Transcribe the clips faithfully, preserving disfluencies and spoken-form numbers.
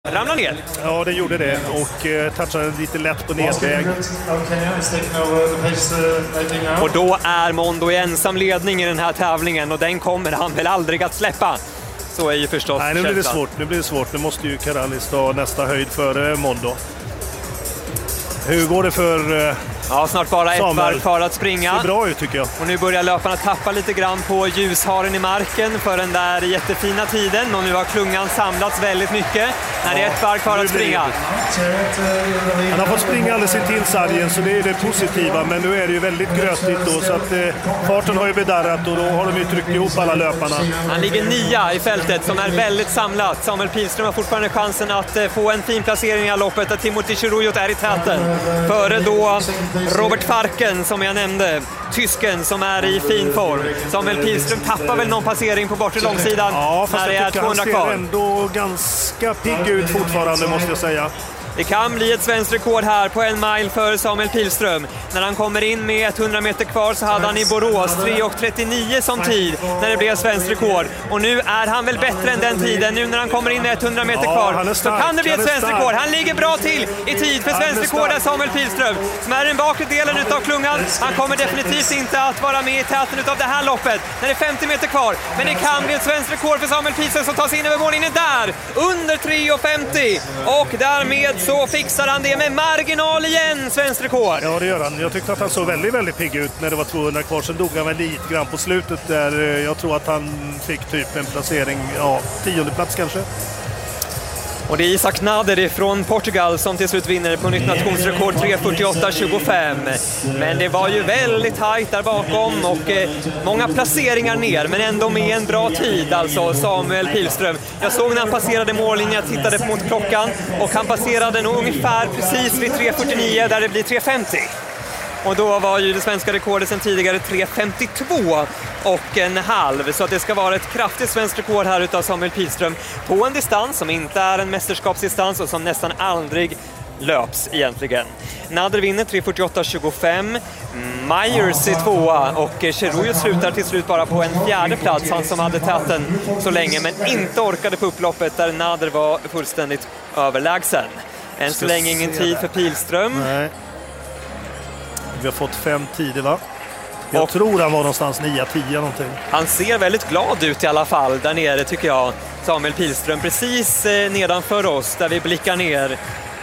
ramlar ner. Ja, det gjorde det och eh, touchade lite lätt på nedväg. Och då är Mondo i ensam ledning i den här tävlingen och den kommer han väl aldrig att släppa. Så är ju förstås. Nej, nu blir det svårt. Nu blir det svårt. Nu måste ju Karalis ta nästa höjd för Mondo. Hur går det för eh, Ja, snart bara ett varv kvar att springa. Det ser bra ut tycker jag. Och nu börjar löparna tappa lite grann på ljusharen i marken för den där jättefina tiden. Och nu har klungan samlats väldigt mycket när det är ett varv kvar att springa. Han har fått springa alldeles intill sargen så det är det positiva. Men nu är det ju väldigt grötigt då så att eh, farten har ju bedarrat och då har de ju tryckt ihop alla löparna. Han ligger nia i fältet som är väldigt samlat. Samuel Pilström har fortfarande chansen att eh, få en fin placering i loppet där Timothy Chiruyot är i täten. Före då Robert Farken som jag nämnde, tysken som är i fin form. Samuel Pilström tappar väl någon passering på bortre långsidan. Ja, fast när det jag är tycker han tvåhundra kvar. ser ändå ganska pigg ut fortfarande måste jag säga. Det kan bli ett svenskt rekord här på en mile för Samuel Pilström. När han kommer in med hundra meter kvar så hade han i Borås tre trettionio som tid när det blev svenskt rekord. Och nu är han väl bättre än den tiden. Nu när han kommer in med hundra meter kvar ja, så kan det bli ett svenskt rekord. Han ligger bra till i tid för svenskt rekord är Samuel Pilström som är den bakre delen utav klungan. Han kommer definitivt inte att vara med i täten utav det här loppet när det är femtio meter kvar. Men det kan bli ett svenskt rekord för Samuel Pilström som tar sig in över mållinjen där under tre femtio. Och därmed så fixar han det med marginal igen, svensk rekord. Ja, det gör han. Jag tyckte att han såg väldigt, väldigt pigg ut när det var tvåhundra kvar. Sen dog han väl lite grann på slutet där. Jag tror att han fick typ en placering, ja, tionde plats kanske. Och det är Isaac Nader från Portugal som till slut vinner på nytt nationsrekord tre fyrtioåtta tjugofem. Men det var ju väldigt tajt där bakom och eh, många placeringar ner men ändå med en bra tid alltså Samuel Pilström. Jag såg när han passerade mållinjen, jag tittade mot klockan och han passerade nog ungefär precis vid tre fyrtionio där det blir tre femtio. Och då var ju det svenska rekordet sedan tidigare tre femtiotvå och en halv. Så att det ska vara ett kraftigt svenskt rekord här utav Samuel Pilström på en distans som inte är en mästerskapsdistans och som nästan aldrig löps egentligen. Nader vinner tre fyrtioåtta tjugofem, Myers är tvåa och Chiruyot slutar till slut bara på en fjärde plats. Han som hade täten så länge men inte orkade på upploppet där Nader var fullständigt överlägsen. Än så länge ingen tid för Pilström. Nej. Vi har fått fem tider va? Jag och tror han var någonstans nio tio någonting. Han ser väldigt glad ut i alla fall där nere tycker jag. Samuel Pilström precis eh, nedanför oss där vi blickar ner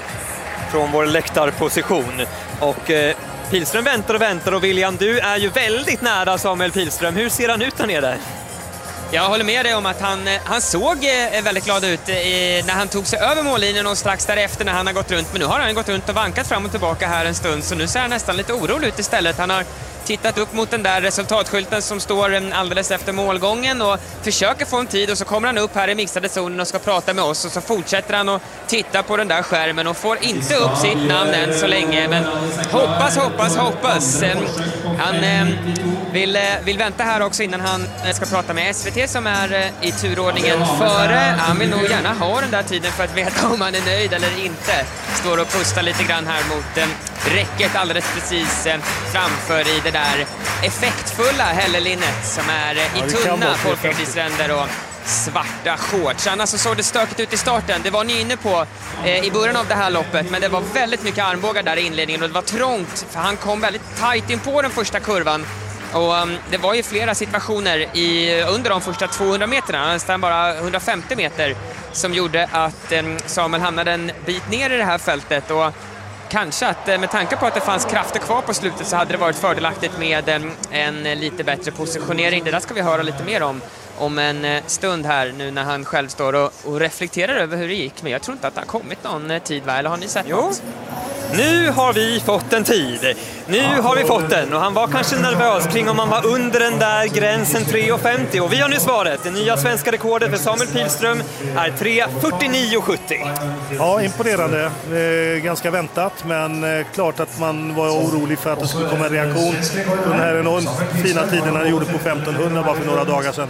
från vår läktarposition. Och eh, Pilström väntar och väntar och William, du är ju väldigt nära Samuel Pilström. Hur ser han ut där nere? Jag håller med dig om att han, han såg väldigt glad ut i, när han tog sig över mållinjen och strax därefter när han har gått runt. Men nu har han gått runt och vankat fram och tillbaka här en stund så nu ser han nästan lite orolig ut istället. Han har tittat upp mot den där resultatskylten som står alldeles efter målgången och försöker få en tid och så kommer han upp här i mixade zonen och ska prata med oss och så fortsätter han att titta på den där skärmen och får inte upp sitt namn än så länge men hoppas, hoppas, hoppas. Han vill, vill vänta här också innan han ska prata med S V T som är i turordningen före. Han vill nog gärna ha den där tiden för att veta om han är nöjd eller inte. Står och pustar lite grann här mot räcket alldeles precis framför i det där effektfulla hällelinnet som är i tunna folkpartisränder och svarta shorts. Annars så såg det stökigt ut i starten. Det var ni inne på eh, i början av det här loppet men det var väldigt mycket armbågar där i inledningen och det var trångt för han kom väldigt tajt in på den första kurvan. Och um, det var ju flera situationer i, under de första tvåhundra meterna, nästan bara hundrafemtio meter som gjorde att um, Samuel hamnade en bit ner i det här fältet och kanske att med tanke på att det fanns krafter kvar på slutet så hade det varit fördelaktigt med en, en lite bättre positionering. Det där ska vi höra lite mer om om en stund här nu när han själv står och, och reflekterar över hur det gick. Men jag tror inte att det har kommit någon tid, va? Eller har ni sett jo. något? Nu har vi fått en tid. Nu har vi fått den och han var kanske nervös kring om han var under den där gränsen tre femtio och vi har nu svaret. Det nya svenska rekordet för Samuel Pilström är tre fyrtionio sjuttio. Ja, imponerande. Eh, ganska väntat men eh, klart att man var orolig för att det skulle komma en reaktion på den här enormt fina tiden han gjorde på femtonhundra bara för några dagar sedan.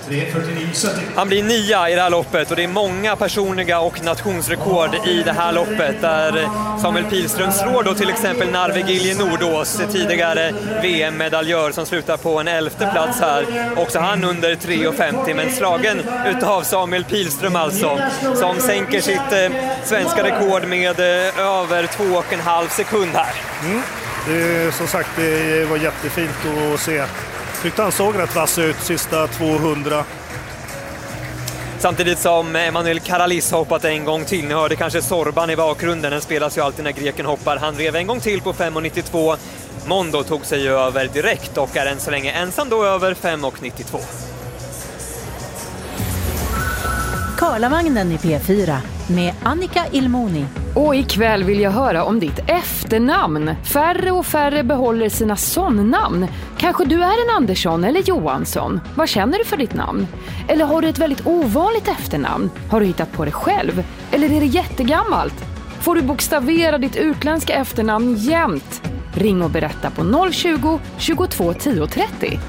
Han blir nia i det här loppet och det är många personliga och nationsrekord i det här loppet där Samuel Pilström slår slår då till exempel Narve Gilje Nordås, tidigare V M-medaljör som slutar på en elfte plats här. Också han under tre femtio, men slagen utav Samuel Pilström alltså, som sänker sitt eh, svenska rekord med eh, över två och en halv sekund här. Mm. Det, som sagt, det var jättefint att se. Tyckte han såg rätt vass ut sista tvåhundra. Samtidigt som Emanuel Karalis har hoppat en gång till. Ni hörde kanske Sorban i bakgrunden. Den spelas ju alltid när greken hoppar. Han rev en gång till på fem nittiotvå. Mondo tog sig över direkt och är än så länge ensam då över fem nittiotvå. Karlavagnen i P fyra med Annika Ilmoni. Och ikväll vill jag höra om ditt efternamn. Färre och färre behåller sina sonnamn. Kanske du är en Andersson eller Johansson. Vad känner du för ditt namn? Eller har du ett väldigt ovanligt efternamn? Har du hittat på det själv? Eller är det jättegammalt? Får du bokstavera ditt utländska efternamn jämt? Ring och berätta på noll tjugo, tjugotvå, tio, trettio.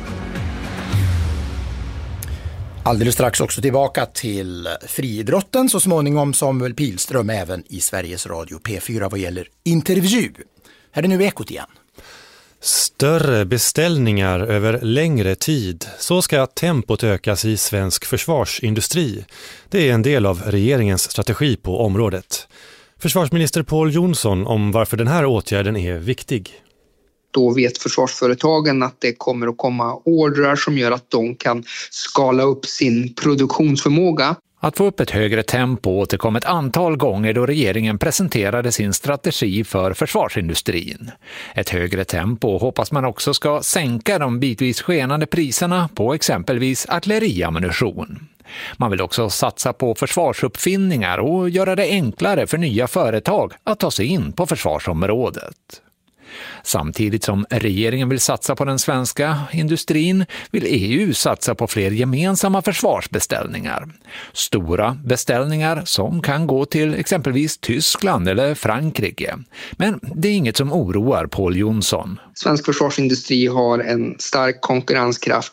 Alldeles strax också tillbaka till friidrotten, så småningom Samuel Pilström även i Sveriges Radio P fyra vad gäller intervju. Här är nu Ekot igen. Större beställningar över längre tid. Så ska tempot ökas i svensk försvarsindustri. Det är en del av regeringens strategi på området. Försvarsminister Pål Jonsson om varför den här åtgärden är viktig. Då vet försvarsföretagen att det kommer att komma ordrar som gör att de kan skala upp sin produktionsförmåga. Att få upp ett högre tempo återkom ett antal gånger då regeringen presenterade sin strategi för försvarsindustrin. Ett högre tempo hoppas man också ska sänka de bitvis skenande priserna på exempelvis artilleriammunition. Man vill också satsa på försvarsuppfinningar och göra det enklare för nya företag att ta sig in på försvarsområdet. Samtidigt som regeringen vill satsa på den svenska industrin vill E U satsa på fler gemensamma försvarsbeställningar. Stora beställningar som kan gå till exempelvis Tyskland eller Frankrike. Men det är inget som oroar Pål Jonsson. Svensk försvarsindustri har en stark konkurrenskraft.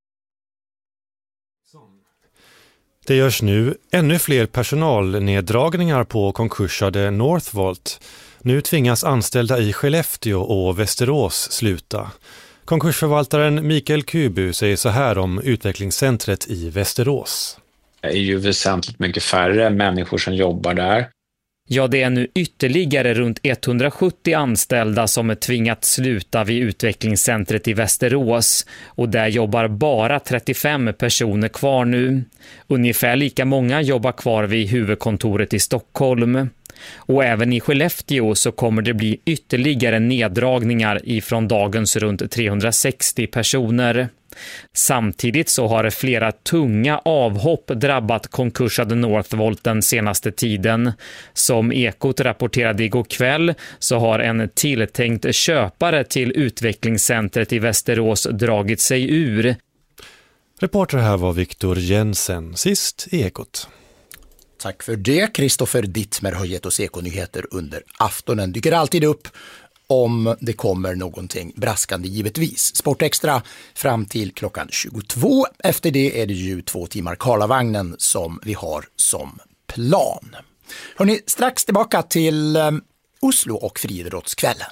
Det görs nu ännu fler personalneddragningar på konkursade Northvolt. Nu tvingas anställda i Skellefteå och Västerås sluta. Konkursförvaltaren Mikael Kubu säger så här om utvecklingscentret i Västerås. Det är ju väsentligt mycket färre människor som jobbar där. Ja, det är nu ytterligare runt etthundrasjuttio anställda som är tvingat sluta vid utvecklingscentret i Västerås. Och där jobbar bara trettiofem personer kvar nu. Ungefär lika många jobbar kvar vid huvudkontoret i Stockholm. Och även i Skellefteå så kommer det bli ytterligare neddragningar ifrån dagens runt trehundrasextio personer. Samtidigt så har flera tunga avhopp drabbat konkursade Northvolt den senaste tiden. Som Ekot rapporterade igår kväll så har en tilltänkt köpare till utvecklingscentret i Västerås dragit sig ur. Reporter här var Viktor Jensen, sist i Ekot. Tack för det. Kristoffer Dittmer har gett oss Ekonyheter under aftonen. Dyker alltid upp om det kommer någonting braskande givetvis. Sportextra fram till klockan tjugotvå. Efter det är det ju två timmar Karlavagnen som vi har som plan. Hörrni, strax tillbaka till um, Oslo och friidrottskvällen.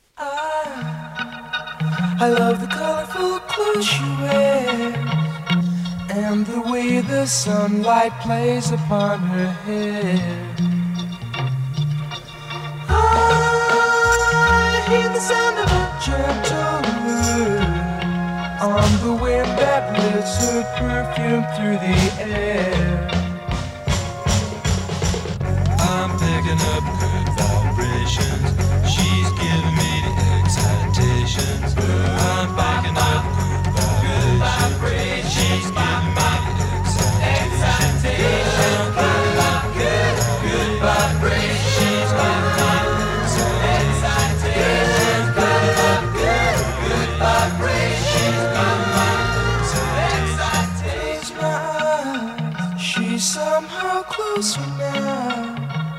I love the colorful clothes you wear and the way the sunlight plays upon her hair. I hear the sound of a gentle word on the wind that lifts her perfume through the air. I'm picking up good vibrations. She's giving me the excitations. I'm picking up good vibrations. She's giving me the excitations. Good, good, good vibrations. She's giving me the excitations. Good, good, good vibrations. She's giving me the excitations. She's somehow closer now.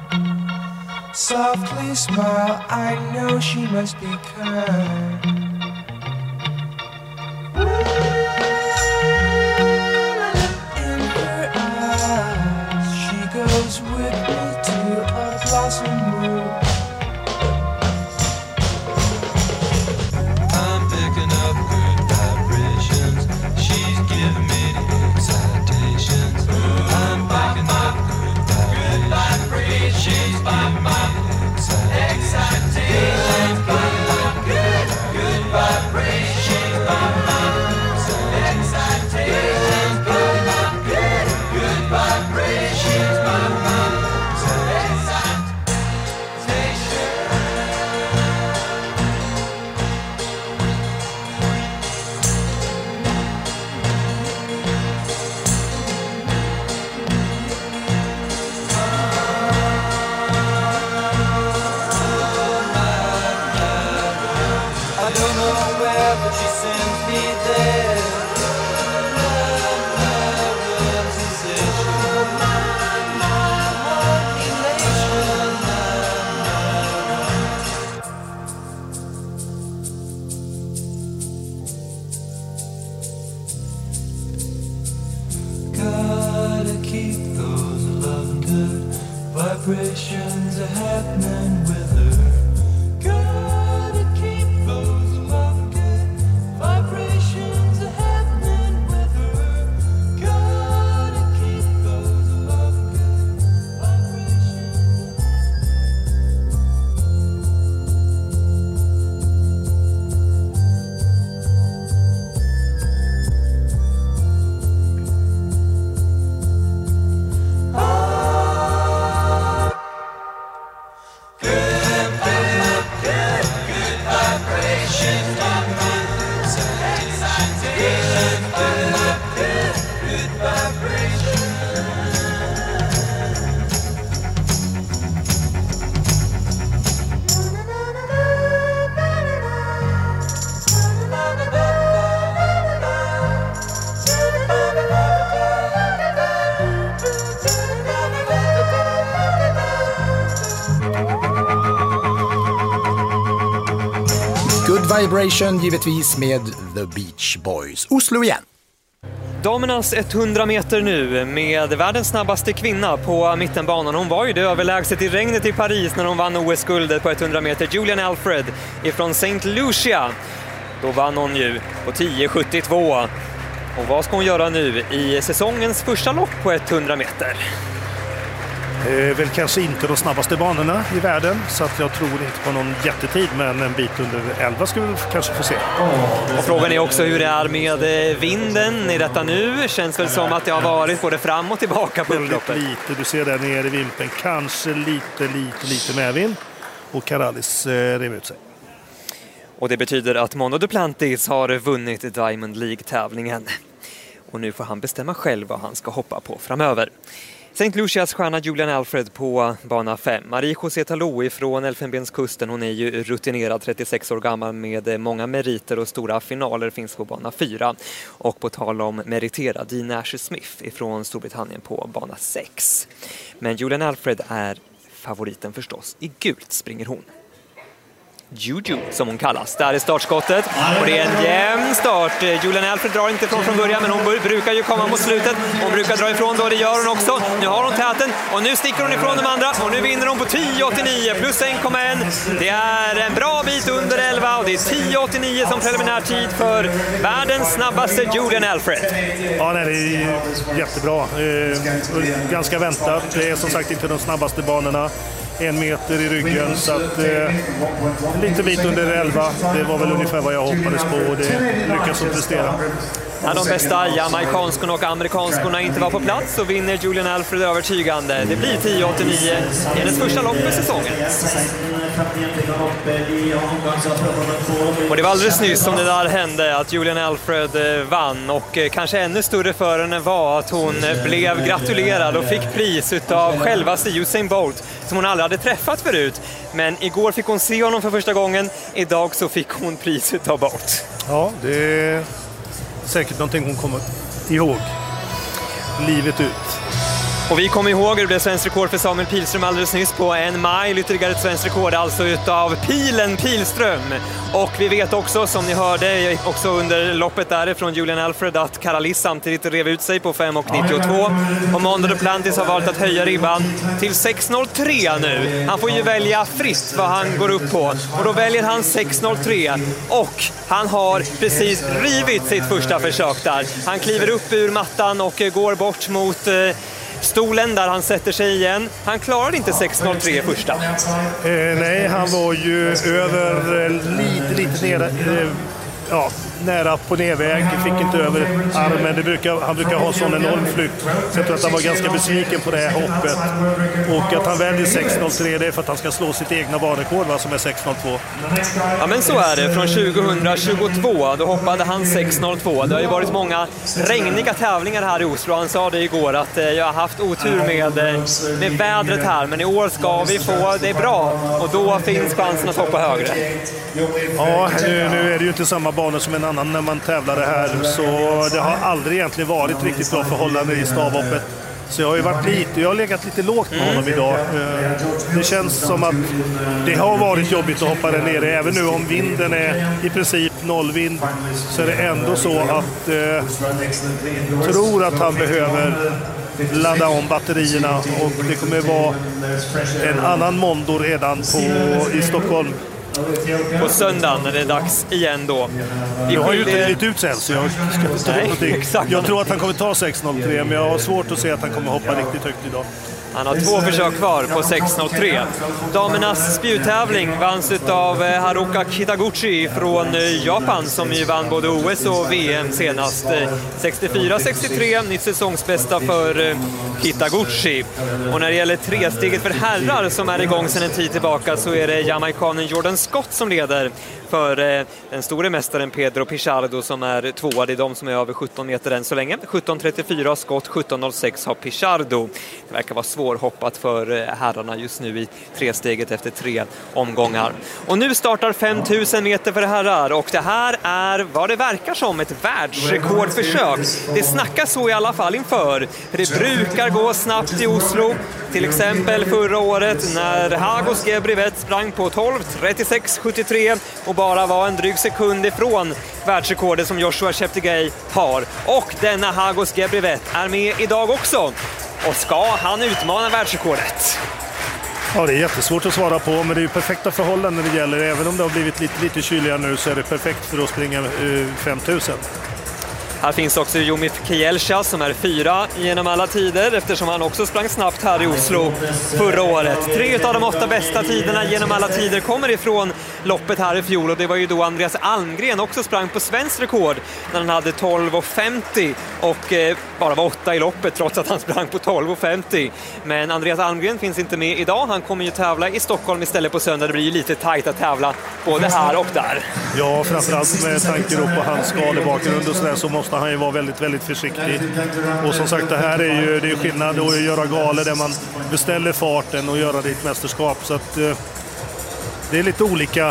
Softly smile, I know she must be kind. In her eyes, she goes with me to a blossom room. vibrations are happening with her. Gotta keep those love good vibrations are happening with her. Gotta keep those love good vibrations. Good Vibration givetvis med The Beach Boys. Oslo igen. Damernas hundra meter nu med världens snabbaste kvinna på mittenbanan. Hon var ju det överlägset i regnet i Paris när hon vann O S-guldet på hundra meter. Julian Alfred ifrån Saint Lucia. Då vann hon ju på tio sjuttiotvå. Och vad ska hon göra nu i säsongens första lopp på hundra meter? Eh, väl kanske inte de snabbaste banorna i världen, så att jag tror inte på någon jättetid, men en bit under elva skulle vi kanske få se. Och frågan är också hur det är med vinden i detta nu. Känns väl som att det har varit både fram och tillbaka på upploppet. Lite, du ser där nere i vimpen, kanske lite, lite, lite medvind. Och Karalis eh, rev ut sig. Och det betyder att Mondo Duplantis har vunnit Diamond League-tävlingen. Och nu får han bestämma själv vad han ska hoppa på framöver. Saint Lucias stjärna Julian Alfred på bana fem. Marie-José Talou från Elfenbenskusten. Hon är ju rutinerad, trettiosex år gammal med många meriter och stora finaler finns på bana fyra. Och på tal om meriterad, Dean Asher-Smith från Storbritannien på bana sex. Men Julian Alfred är favoriten förstås. I gult springer hon. Juju som hon kallas. Där är startskottet och det är en jämn start. Julian Alfred drar inte ifrån från början, men hon brukar ju komma mot slutet. Hon brukar dra ifrån då, det gör hon också. Nu har hon täten och nu sticker hon ifrån de andra och nu vinner hon på tio åttionio plus en komma ett. Det är en bra bit under elva och det är tio åttionio som preliminär tid för världens snabbaste Julian Alfred. Ja, nej, det är jättebra. Eh, ganska väntat. Det är som sagt inte de snabbaste banorna. En meter i ryggen, så att eh, lite bit under elva. Det var väl ungefär vad jag hoppades på och det lyckas hon prestera. När de bästa jamaicanskorna och amerikanskorna inte var på plats så vinner Julian Alfred övertygande. Det blir tio åttionio i hennes första lopp för säsongen. Och det var alldeles nyss som det där hände att Julian Alfred vann, och kanske ännu större för henne var att hon blev gratulerad och fick pris utav självaste Usain Bolt som hon aldrig hade träffat förut. Men igår fick hon se honom för första gången, idag så fick hon pris utav Bolt. Ja, det är säkert någonting hon kommer ihåg livet ut. Och vi kommer ihåg hur det blev svensk rekord för Samuel Pilström alldeles nyss på en mile. Ytterligare ett svensk rekord alltså utav Pilen Pilström. Och vi vet också, som ni hörde också under loppet därifrån Julian Alfred, att Karalis samtidigt rev ut sig på fem nittiotvå. Och Mondo Duplantis har valt att höja ribban till sex noll tre nu. Han får ju välja fritt vad han går upp på. Och då väljer han sex noll tre. Och han har precis rivit sitt första försök där. Han kliver upp ur mattan och går bort mot stolen där han sätter sig igen. Han klarade inte sex noll tre första. Eh, nej, han var ju över eh, lite, lite nere, eh, ja, nära på nedväg. Fick inte över armen. Det brukar, han brukar ha sån enorm flykt. Så jag tror att han var ganska besviken på det här hoppet. Och att han väljer sex noll tre, det är för att han ska slå sitt egna banrekord, va, som är sex noll två. Ja, men så är det. Från tjugohundratjugotvå, då hoppade han sex noll två. Det har ju varit många regniga tävlingar här i Oslo. Han sa det igår att eh, jag har haft otur med, eh, med vädret här. Men i år ska vi få det bra. Och då finns chansen att hoppa högre. Ja, nu, nu är det ju inte samma banor som en annan när man tävlar det här, så det har aldrig egentligen varit riktigt bra förhållande i stavhoppet. Så jag har ju varit lite, jag har legat lite lågt med honom idag. Det känns som att det har varit jobbigt att hoppa där nere. Även nu om vinden är i princip nollvind så är det ändå så att jag eh, tror att han behöver ladda om batterierna och det kommer vara en annan Mondo redan på, i Stockholm. På söndagen när det är dags igen då. Vi jag har ju skiljer... inte lite ut sen så jag ska inte Nej, någonting. exakt. Jag tror att han kommer ta sex noll tre, men jag har svårt att se att han kommer hoppa riktigt högt idag. Han har två försök kvar på sex noll tre. Damernas spjuttävling vanns av Haruka Kitaguchi från Japan som ju vann både O S och V M senast. sextiofyra sextiotre, nytt säsongsbästa för Kitaguchi. Och när det gäller tresteget för herrar som är igång sedan en tid tillbaka så är det jamaikanen Jordan Scott som leder för den store mästaren Pedro Pichardo som är tvåa. Det är de som är över sjutton meter än så länge. sjutton trettiofyra har Scott, sjutton noll sex har Pichardo. Det verkar vara svårhoppat för herrarna just nu i tresteget efter tre omgångar. Och nu startar fem tusen meter för herrar och det här är vad det verkar som ett världsrekordförsök. Det snackas så i alla fall inför. För det brukar gå snabbt i Oslo. Till exempel förra året när Hagos Gebrivet sprang på tolv trettiosex sjuttiotre och bara var en dryg sekund ifrån världsrekordet som Joshua Cheptegei har. Och denna Hagos Gebrivet är med idag också. Och ska han utmana världsrekordet? Ja, det är jättesvårt att svara på, men det är ju perfekta förhållanden när det gäller. Även om det har blivit lite, lite kyligare nu så är det perfekt för att springa uh, fem tusen. Här finns också Jomif Kielcha som är fyra genom alla tider eftersom han också sprang snabbt här i Oslo förra året. Tre av de åtta bästa tiderna genom alla tider kommer ifrån loppet här i fjol och det var ju då Andreas Almgren också sprang på svensk rekord när han hade tolv femtio och eh, bara var åtta i loppet trots att han sprang på tolv femtio. Men Andreas Almgren finns inte med idag. Han kommer ju tävla i Stockholm istället på söndag. Det blir ju lite tajt att tävla både här och där. Ja, framförallt med tanke på hans skadebakgrund och sådär så måste han ju vara väldigt, väldigt försiktig. Och som sagt, det här är ju det är skillnad att göra galer där man beställer farten och göra det i ett mästerskap. Så att eh, det är lite olika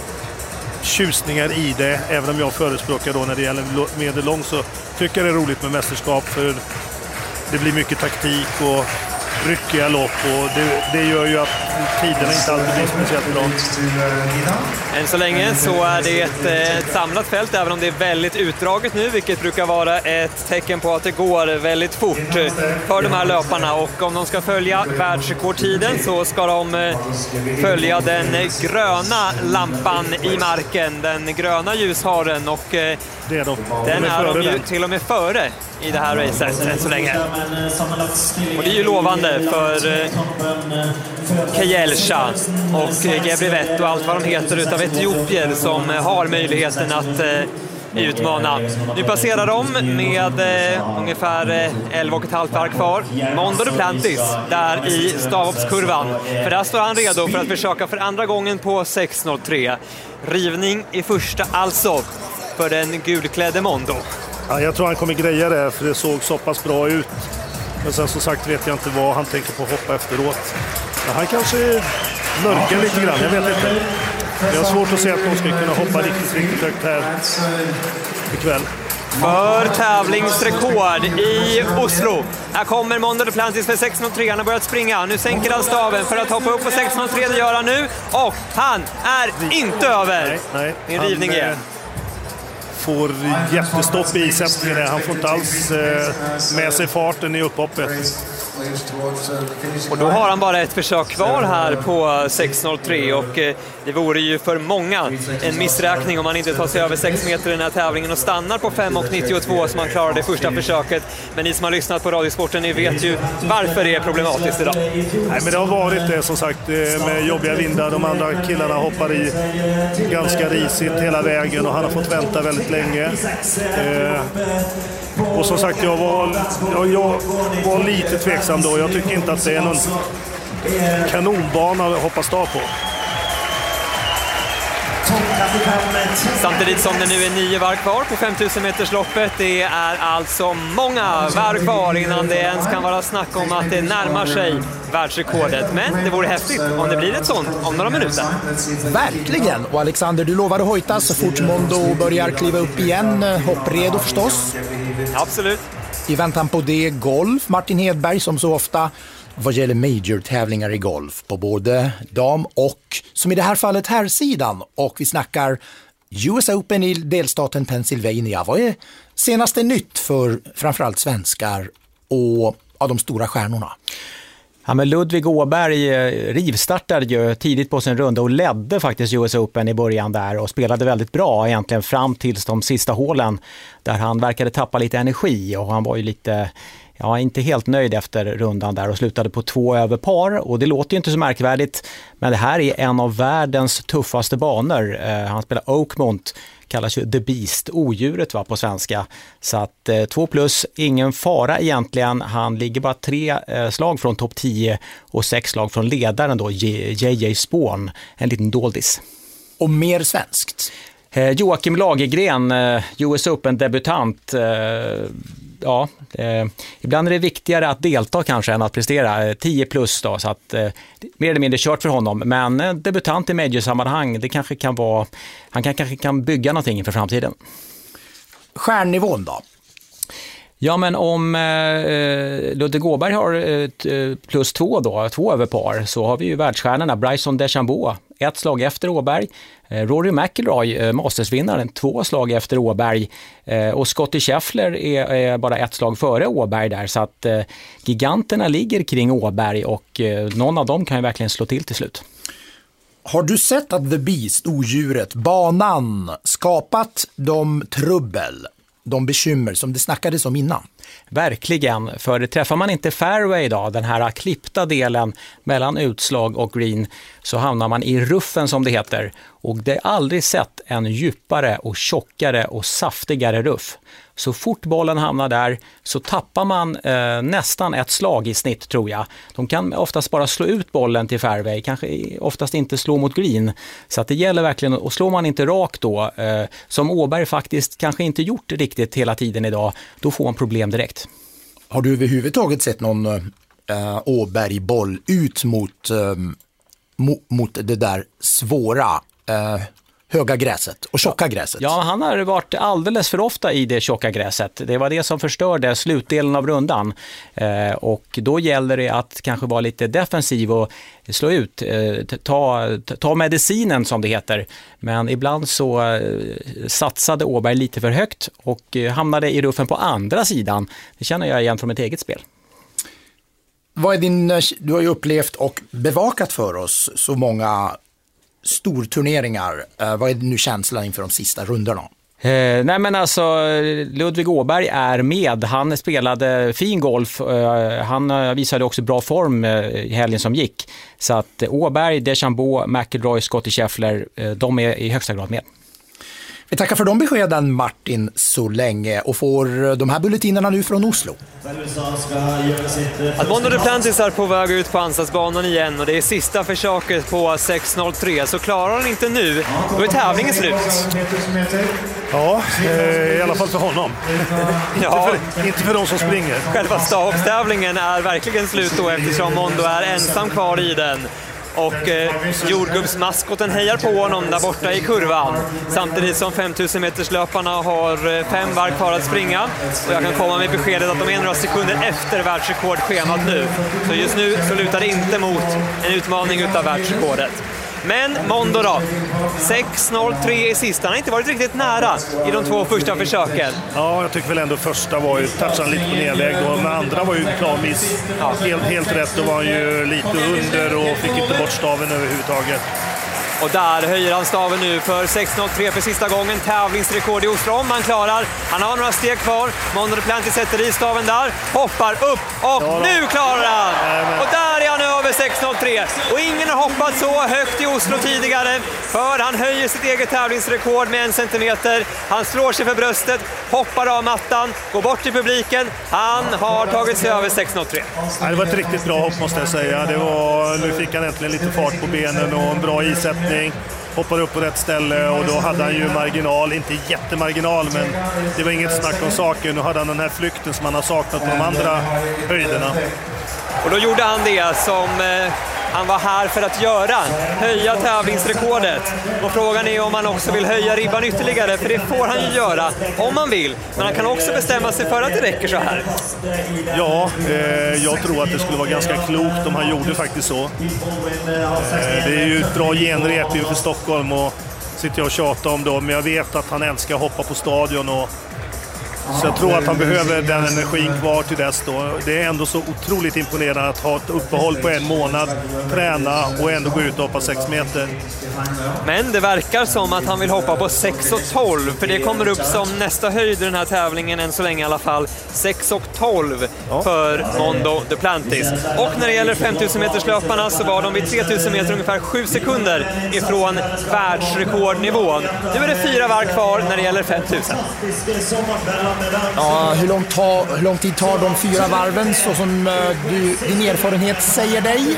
tjusningar i det. Även om jag förespråkar då när det gäller medellång så tycker jag det är roligt med mästerskap för det blir mycket taktik och ryckiga lopp och det, det gör ju att tiderna inte alltid blir speciellt bra. Än så länge så är det ett, ett samlat fält även om det är väldigt utdraget nu vilket brukar vara ett tecken på att det går väldigt fort för de här löparna och om de ska följa världsrekordtiden så ska de följa den gröna lampan i marken, den gröna ljusharen och det är de. den de är, är de ju den. till och med före i det här racet än så länge. Och det är ju lovande för Kielcha och Gebrivet och allt vad de heter utav etiopier som har möjligheten att utmana. Nu passerar de med eh, ungefär eh, elva och ett halvt varv kvar. Mondo Duplantis där i stavhoppskurvan. För där står han redo för att försöka för andra gången på sex noll tre. Rivning i första alltså för den gulklädde Mondo. Ja, jag tror han kommer greja det för det såg så pass bra ut. Men sen som sagt vet jag inte vad han tänker på att hoppa efteråt. Men han kanske mörkar lite grann, jag vet inte. Jag har svårt att se att de ska kunna hoppa riktigt, riktigt högt här ikväll. För tävlingsrekord i Oslo. Här kommer Mondo Duplantis för sex noll tre. Han har börjat springa. Nu sänker han staven för att hoppa upp på sex noll tre. Det gör han nu. Och han är inte över. Nej, nej. Det är en rivning igen. Får jättestopp i sättningen. Han får inte alls eh, med sig farten i upphoppet. Och då har han bara ett försök kvar här på sex noll tre och eh, det vore ju för många en missräkning om man inte tar sig över sex meter i den här tävlingen och stannar på fem nittiotvå som man klarar det första försöket. Men ni som har lyssnat på Radiosporten, ni vet ju varför det är problematiskt idag. Nej, men det har varit det som sagt med jobbiga vindar. De andra killarna hoppar i ganska risigt hela vägen och han har fått vänta väldigt länge. Eh, och som sagt, jag var, jag, jag var lite tveksam då. Jag tycker inte att det är någon kanonbana att hoppa stav på. Samtidigt som det nu är nio varv kvar på femtusen meters loppet. Det är alltså många varv kvar innan det ens kan vara snack om att det närmar sig världsrekordet. Men det vore häftigt om det blir ett sånt om några minuter. Verkligen. Och Alexander, du lovade hojta så fort Mondo börjar kliva upp igen. Hoppredo förstås. Absolut. I väntan på det golf. Martin Hedberg som så ofta vad gäller major-tävlingar i golf på både dam och, som i det här fallet, herrsidan. Och vi snackar U S Open i delstaten Pennsylvania. Vad är senaste nytt för framförallt svenskar? Och av de stora stjärnorna. Ja, men Ludvig Åberg rivstartade ju tidigt på sin runda och ledde faktiskt U S Open i början där och spelade väldigt bra egentligen fram till de sista hålen där han verkade tappa lite energi och han var ju lite, ja, inte helt nöjd efter rundan där och slutade på två över par och det låter ju inte så märkvärdigt, men det här är en av världens tuffaste banor. Eh, han spelar Oakmont, kallas ju The Beast, odjuret va, på svenska. Så att eh, två plus, ingen fara egentligen. Han ligger bara tre eh, slag från topp tio och sex slag från ledaren då, J J Spawn, en liten doldis. Och mer svenskt? Eh, Joakim Lagergren, eh, U S Open-debutant. Eh, ja, eh, ibland är det viktigare att delta kanske än att prestera. Eh, tio plus då, så att eh, mer eller mindre kört för honom. Men eh, debutant i major-sammanhang, det kanske kan vara, han kan, kanske kan bygga någonting inför framtiden. Stjärnnivån då? Ja, men om eh, Ludvig Åberg har eh, plus två då, två över par, så har vi ju världsstjärnorna Bryson DeChambeau, ett slag efter Åberg. Eh, Rory McIlroy, eh, Masters-vinnaren, två slag efter Åberg. Eh, och Scottie Scheffler är, är bara ett slag före Åberg där. Så att eh, giganterna ligger kring Åberg och eh, någon av dem kan ju verkligen slå till till slut. Har du sett att The Beast, odjuret, banan, skapat de trubbel, de bekymmer som det snackades om innan? Verkligen, för träffar man inte fairway idag, den här klippta delen mellan utslag och green, så hamnar man i ruffen som det heter. Och det är aldrig sett en djupare och tjockare och saftigare ruff. Så fort bollen hamnar där så tappar man eh, nästan ett slag i snitt, tror jag. De kan oftast bara slå ut bollen till fairway, kanske oftast inte slå mot green. Så att det gäller verkligen, och slår man inte rakt då, eh, som Åberg faktiskt kanske inte gjort riktigt hela tiden idag, då får man problem direkt. Har du överhuvudtaget sett någon äh, Åberg-boll ut mot, äh, mot, mot det där svåra äh, höga gräset och tjocka gräset? Ja, han har varit alldeles för ofta i det tjocka gräset. Det var det som förstörde slutdelen av rundan. Eh, och då gäller det att kanske vara lite defensiv och slå ut. Eh, ta, ta medicinen som det heter. Men ibland så eh, satsade Åberg lite för högt och eh, hamnade i ruffen på andra sidan. Det känner jag igen från mitt eget spel. Vad är din, du har ju upplevt och bevakat för oss så många storturneringar. Uh, vad är nu känslan inför de sista rundorna? Eh, nej men alltså Ludvig Åberg är med. Han spelade fin golf. Eh, han uh, visade också bra form uh, i helgen som gick. Så att uh, Åberg, DeChambeau, McIlroy, Scottie Scheffler, uh, de är i högsta grad med. Vi tackar för de beskeden, Martin, så länge, och får de här bulletinerna nu från Oslo. Att Mondo Duplantis är på väg ut på Anstaltsbanan igen och det är sista försöket på sex noll tre, så klarar han inte nu, då är tävlingen slut. Ja, eh, i alla fall för honom. Ja. inte, för, inte för de som springer. Själva stavtävlingen är verkligen slut då, eftersom Mondo är ensam kvar i den. Och eh, jordgubbsmaskoten hejar på honom där borta i kurvan. Samtidigt som femtusen meters löparna har eh, fem varv kvar att springa. Och jag kan komma med beskedet att de är några sekunder efter världsrekordschemat nu. Så just nu så lutar det inte mot en utmaning utav världsrekordet. Men Mondo då, sex noll tre i sista. Han har inte varit riktigt nära i de två första försöken. Ja, jag tycker väl ändå första var ju touchan lite på nedväg då, men andra var ju en klar miss. Ja. Helt, helt rätt, då var han ju lite under och fick inte bort staven överhuvudtaget. Och där höjer han staven nu för sex noll tre för sista gången. Tävlingsrekord i Oslo om han klarar. Han har några steg kvar. Mondo Duplantis sätter i staven där. Hoppar upp och ja, nu klarar han! Nej, och där är han över sex noll tre. Och ingen har hoppat så högt i Oslo tidigare. För han höjer sitt eget tävlingsrekord med en centimeter. Han slår sig för bröstet, hoppar av mattan, går bort till publiken. Han har tagit sig över sex noll tre. Nej, det var ett riktigt bra hopp måste jag säga. Det var, nu fick han äntligen lite fart på benen och en bra isättning. Hoppade upp på rätt ställe och då hade han ju marginal, inte jättemarginal, men det var inget snack om saken. Nu hade han den här flykten som han har saknat på de andra höjderna. Och då gjorde han det som eh, han var här för att göra, höja tävlingsrekordet. Och frågan är om han också vill höja ribban ytterligare, för det får han ju göra om man vill. Men han kan också bestämma sig för att det räcker så här. Ja, eh, jag tror att det skulle vara ganska klokt om han gjorde faktiskt så. Eh, det är ju ett bra genrep inför Stockholm och sitter jag och tjatar om dem, men jag vet att han älskar att hoppa på stadion och Så jag tror att han behöver den energin kvar till dess då. Det är ändå så otroligt imponerande att ha ett uppehåll på en månad, träna och ändå gå ut och hoppa sex meter. Men det verkar som att han vill hoppa på sex och tolv, för det kommer upp som nästa höjd i den här tävlingen än så länge i alla fall. sex och tolv ja. för Mondo Duplantis. Och när det gäller femtusen meters löparna så var de vid tre tusen meter ungefär sju sekunder ifrån världsrekordnivån. Nu är det fyra varv kvar när det gäller femtusen. Ja, hur, lång ta, hur lång tid tar de fyra varven så som uh, du, din erfarenhet säger dig?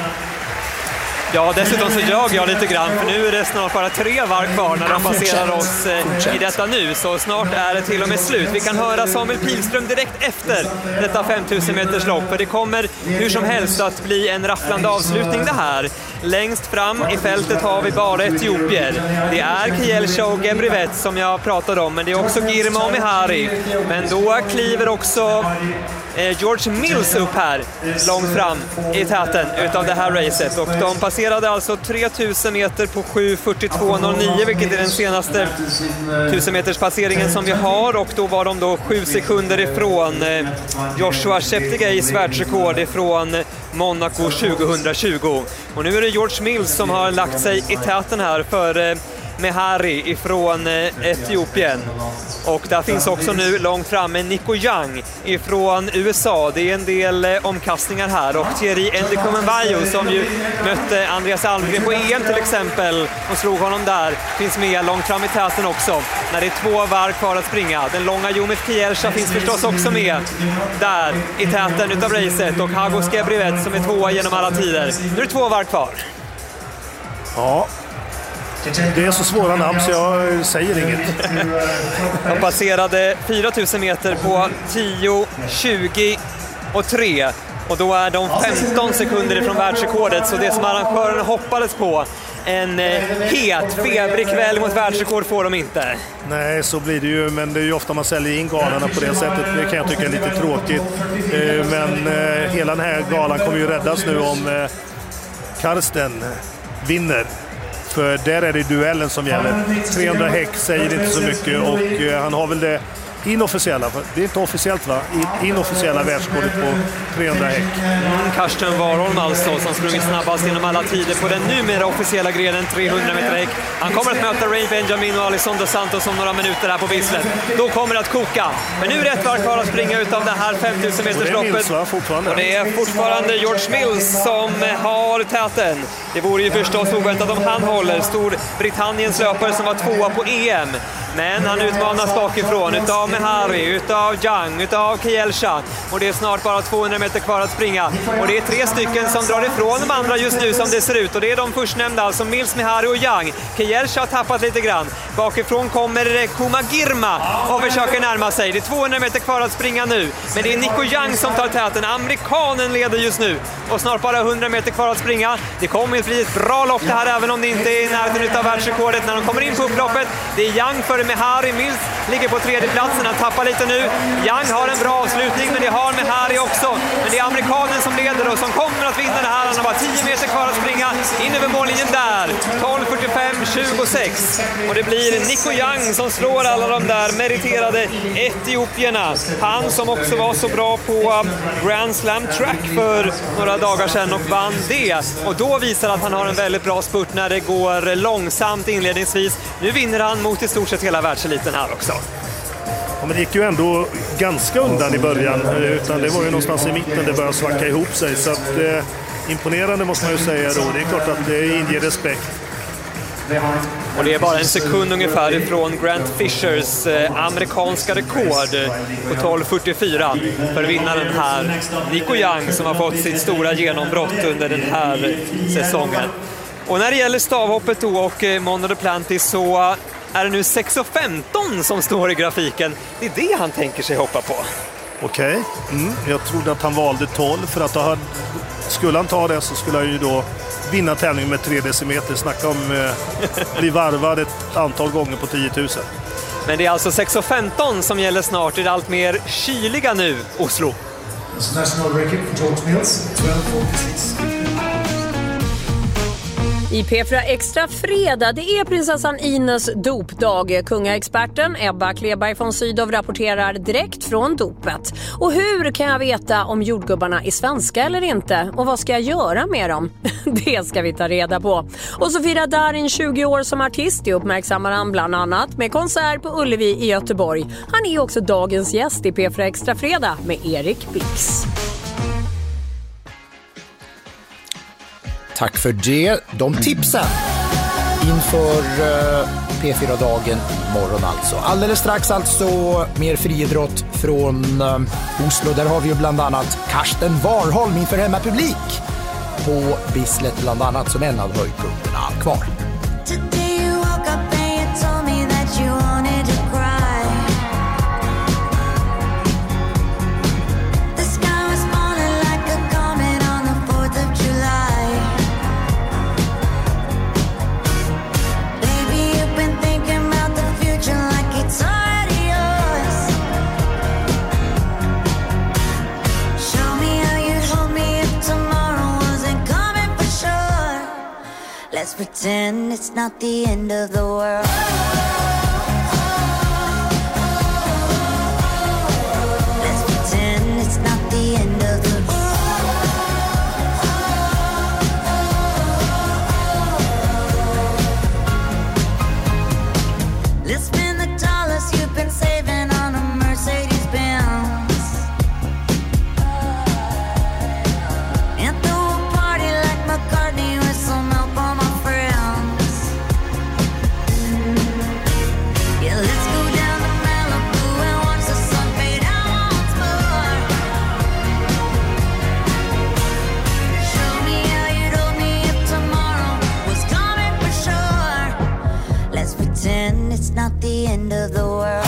Ja, dessutom så jag jag lite grann, för nu är det snart bara tre varv kvar när de passerar oss eh, i detta nu, så snart är det till och med slut. Vi kan höra Samuel Pilström direkt efter detta femtusen meters lopp, för det kommer hur som helst att bli en rafflande avslutning det här. Längst fram i fältet har vi bara etiopier. Det är Kielsha och Gebrivet som jag pratade om, men det är också Girma och Mehari. Men då kliver också eh, George Mills upp här långt fram i täten utav det här racet, och de passerade alltså tre tusen meter på sju fyrtiotvå noll nio, vilket är den senaste tusen meters passeringen som vi har, och då var de då sju sekunder ifrån eh, Joshua Cheptegei's världsrekord ifrån Monaco tjugohundratjugo. Och nu är det George Mills som har lagt sig i täten här för eh, Mehari ifrån eh, Etiopien. Och där finns också nu långt framme Nico Young ifrån U S A. Det är en del eh, omkastningar här, och Thierry Ndikomenvayo som ju mötte Andreas Almgren på E M till exempel och slog honom där, finns med långt fram i täten också när det är två varv kvar att springa. Den långa Jomif Kielsha finns förstås också med där i täten utav racet, och Hagos Gebrivet som är tvåa genom alla tider. Nu är det två varv kvar. Ja, det är så svåra namn så jag säger inget. De passerade fyra tusen meter på tio tjugo och tre. Och då är de femton sekunder ifrån världsrekordet, så det som arrangören hoppades på, en eh, het, febrig kväll mot världsrekord, får de inte. Nej, så blir det ju, men det är ju ofta man säljer in galarna på det sättet. Det kan jag tycka är lite tråkigt. Eh, men eh, hela den här galan kommer ju räddas nu om eh, Karsten vinner. För där är det duellen som gäller. trehundra häck säger inte så mycket, och eh, han har väl det inofficiella, det är inte officiellt va? Inofficiella världsrekordet på trehundra häck. Mm, Karsten Warholm alltså, som sprungit snabbast genom alla tider på den numera officiella grenen trehundra meter häck. Han kommer att möta Ray Benjamin och Alisson dos Santos om några minuter här på Bislett. Då kommer det att koka. Men nu är det ett varv kvar att springa utav det här femtusen meters loppet. Och det är fortfarande George Mills som har täten. Det vore ju förstås oväntat om han håller. Storbritanniens löpare som var tvåa på E M. Men han utmanas bakifrån utav Mehari, utav Young, utav Kielsha. Och det är snart bara tvåhundra meter kvar att springa. Och det är tre stycken som drar ifrån de andra just nu som det ser ut. Och det är de förstnämnda, alltså Mills, Mehari och Young. Kielsha har tappat lite grann. Bakifrån kommer Kuma Girma och försöker närma sig. Det är tvåhundra meter kvar att springa nu. Men det är Nico Young som tar täten. Amerikanen leder just nu. Och snart bara hundra meter kvar att springa. Det kommer att bli ett bra lopp det här, även om det inte är i närheten utav världsrekordet när de kommer in på upploppet. Det är Young före Mehari. Mills ligger på tredje platsen, han tappar lite nu. Young har en bra avslutning, men det har Mehari också. Men det är amerikanen som leder och som kommer att vinna det här. Han har bara tio meter kvar att springa in över mållinjen där. tolv fyrtiofem tjugosex. Och det blir Nico Young som slår alla de där meriterade etiopierna. Han som också var så bra på Grand Slam Track för några dagar sedan och vann det. Och då visar att han har en väldigt bra spurt när det går långsamt inledningsvis. Nu vinner han mot i stort sett hela världseliten här också. Ja, men det gick ju ändå ganska undan i början, utan det var ju någonstans i mitten det började svacka ihop sig. Så att, eh, imponerande måste man ju säga då. Det är klart att det inger respekt. Och det är bara en sekund ungefär ifrån Grant Fishers eh, amerikanska rekord på tolv fyrtiofyra för vinnaren här, Nico Young, som har fått sitt stora genombrott under den här säsongen. Och när det gäller stavhoppet då och eh, Mondo Duplantis så är det nu sex femton som står i grafiken. Det är det han tänker sig hoppa på. Okej, okay. mm. Jag trodde att han valde tolv för att då skulle han ta det så skulle han ju då vinna tävlingen med tre decimeter. Snacka om eh, bli varvad ett antal gånger på tio tusen. Men det är alltså sex femton som gäller snart i det allt mer kyliga nu, Oslo. I P fyra Extra fredag, det är prinsessan Ines dopdag. Kungaexperten Ebba Kleberg von Sydow rapporterar direkt från dopet. Och hur kan jag veta om jordgubbarna är svenska eller inte? Och vad ska jag göra med dem? Det ska vi ta reda på. Och så firar Darin tjugo år som artist. Det uppmärksammar han bland annat med konsert på Ullevi i Göteborg. Han är också dagens gäst i P fyra Extra fredag med Erik Bix. Tack för det. De tipsen inför uh, P fyra-dagen imorgon alltså. Alldeles strax alltså mer friidrott från uh, Oslo. Där har vi ju bland annat Karsten Warholm inför hemmapublik på Bislett bland annat som en av höjdpunkterna kvar. Let's pretend it's not the end of the world. Let's pretend it's not the end of the world. Let's spend the dollars you've been saving on a Mercedes Benz and throw a party like McCartney with some help on my friends. Yeah, let's go down to Malibu and watch the sun fade out once more. Show me how you'd hold me if tomorrow was coming for sure. Let's pretend it's not the end of the world.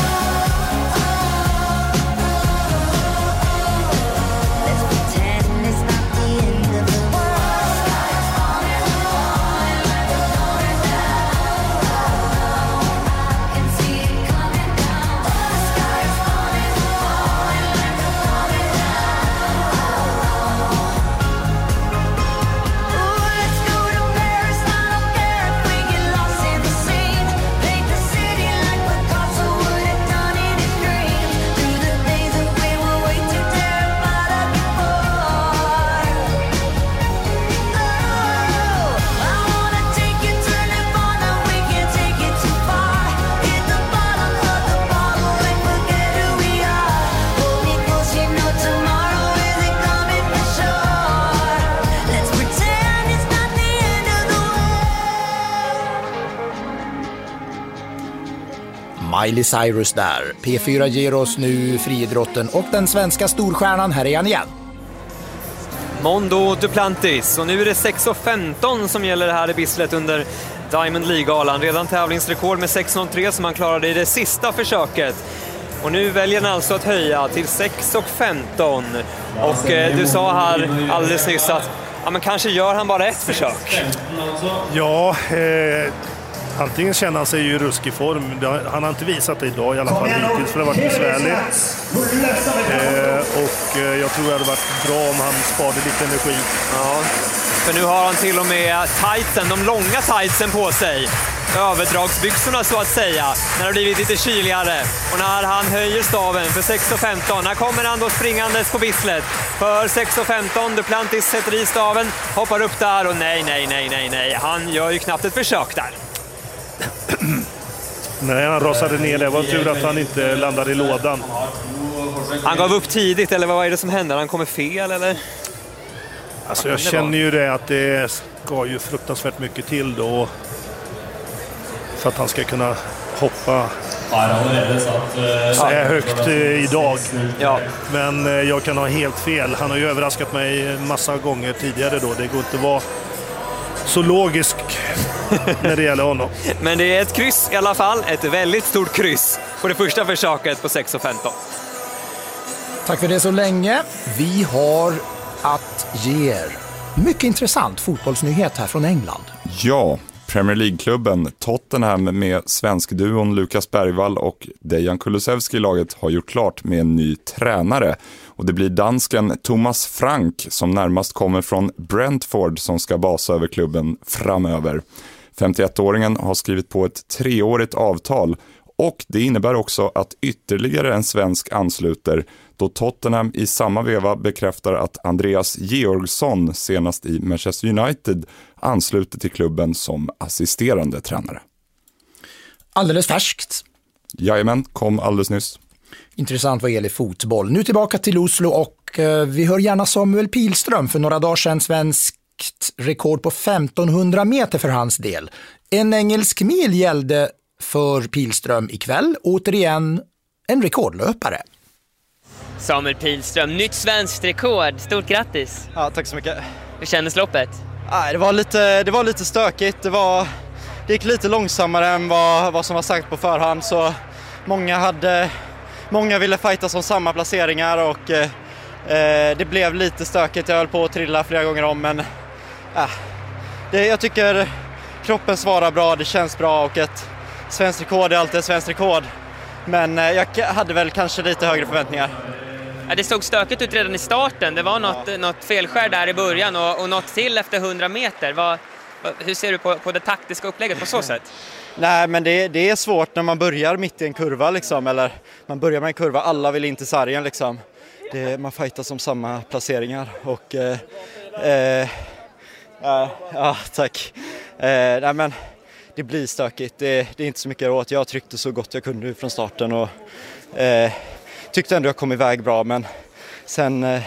Let's pretend it's not the end of the world. Sky's falling, falling like a falling down. I can see it coming down. The sky's falling, falling like a falling down. Ooh, let's go to Paris. I don't care if we get lost in the scene. Paint the city like Picasso would have done in his dreams. Through the days that we were way too terrified of before. Oh, I wanna take you to Nirvana. We can't take it too far. Hit the bottom of the bottle and forget who we are. Hold me close, you know tomorrow isn't coming for sure. Let's pretend it's not the end of the Miley Cyrus där. P fyra ger oss nu friidrotten och den svenska storstjärnan. Här är han igen. Mondo Duplantis, och nu är det sex femton som gäller här i Bislett under Diamond League-galan. Redan tävlingsrekord med sex noll tre som han klarade i det sista försöket. Och nu väljer han alltså att höja till sex femton. Och eh, du sa här alldeles nyss att ja, men kanske gör han bara ett försök. Ja, eh, antingen känner han sig ju i ruskig form. Han har inte visat det idag i alla fall hittills, för det har varit besvärligt. Eh, och eh, jag tror det hade varit bra om han sparade lite energi. Ja, för nu har han till och med tightsen, de långa tightsen på sig. Överdragsbyxorna så att säga, när det har blivit lite kyligare. Och när han höjer staven för sex femton, här kommer han då springandes på Bislett. För sex femton, Duplantis sätter i staven, hoppar upp där och nej, nej, nej, nej, nej. Han gör ju knappt ett försök där. Nej, han rasade ner. Det var tur att han inte landade i lådan. Han gav upp tidigt, eller vad är det som händer? Han kommer fel, eller? Alltså jag känner ju det att det ska ju fruktansvärt mycket till då för att han ska kunna hoppa så här högt idag. Ja. Men jag kan ha helt fel. Han har ju överraskat mig massa gånger tidigare då. Det går inte att vara så logisk när det gäller honom. Men det är ett kryss i alla fall. Ett väldigt stort kryss på det första försöket på sex femton. Tack för det så länge. Vi har att ge er mycket intressant fotbollsnyhet här från England. Ja, Premier League-klubben Tottenham med svenskduon Lukas Bergvall och Dejan Kulusevski i laget har gjort klart med en ny tränare. Och det blir dansken Thomas Frank som närmast kommer från Brentford som ska basa över klubben framöver. femtioettåringen har skrivit på ett treårigt avtal och det innebär också att ytterligare en svensk ansluter då Tottenham i samma veva bekräftar att Andreas Georgsson senast i Manchester United ansluter till klubben som assisterande tränare. Alldeles färskt. Jajamän, kom alldeles nyss. Intressant vad gäller fotboll. Nu tillbaka till Oslo och eh, vi hör gärna Samuel Pilström, för några dagar sedan svenskt rekord på femtonhundra meter för hans del. En engelsk mil gällde för Pilström ikväll. Återigen en rekordlöpare. Samuel Pilström, nytt svenskt rekord. Stort grattis. Ja, tack så mycket. Hur kändes loppet? Nej, det var lite, det var lite stökigt. Det, var, det gick lite långsammare än vad, vad som var sagt på förhand. Så många, hade, många ville fighta som samma placeringar och eh, det blev lite stökigt. Jag höll på att trilla flera gånger om, men eh, det, jag tycker kroppen svarar bra, det känns bra och ett svenskt rekord är alltid ett svenskt rekord. Men eh, jag hade väl kanske lite högre förväntningar. Ja, det såg stökigt ut redan i starten. Det var något, ja. något felskär där i början och, och något till efter hundra meter. Vad, vad, hur ser du på, på det taktiska upplägget på så sätt? Nej, men det, det är svårt när man börjar mitt i en kurva liksom, eller man börjar med en kurva, alla vill in till sargen liksom. Det, man fightar som samma placeringar och eh, eh, ja, ja, tack. Eh, nej, men det blir stökigt. Det, det är inte så mycket åt. Jag tryckte så gott jag kunde från starten och eh, tyckte ändå jag kom iväg bra, men sen eh,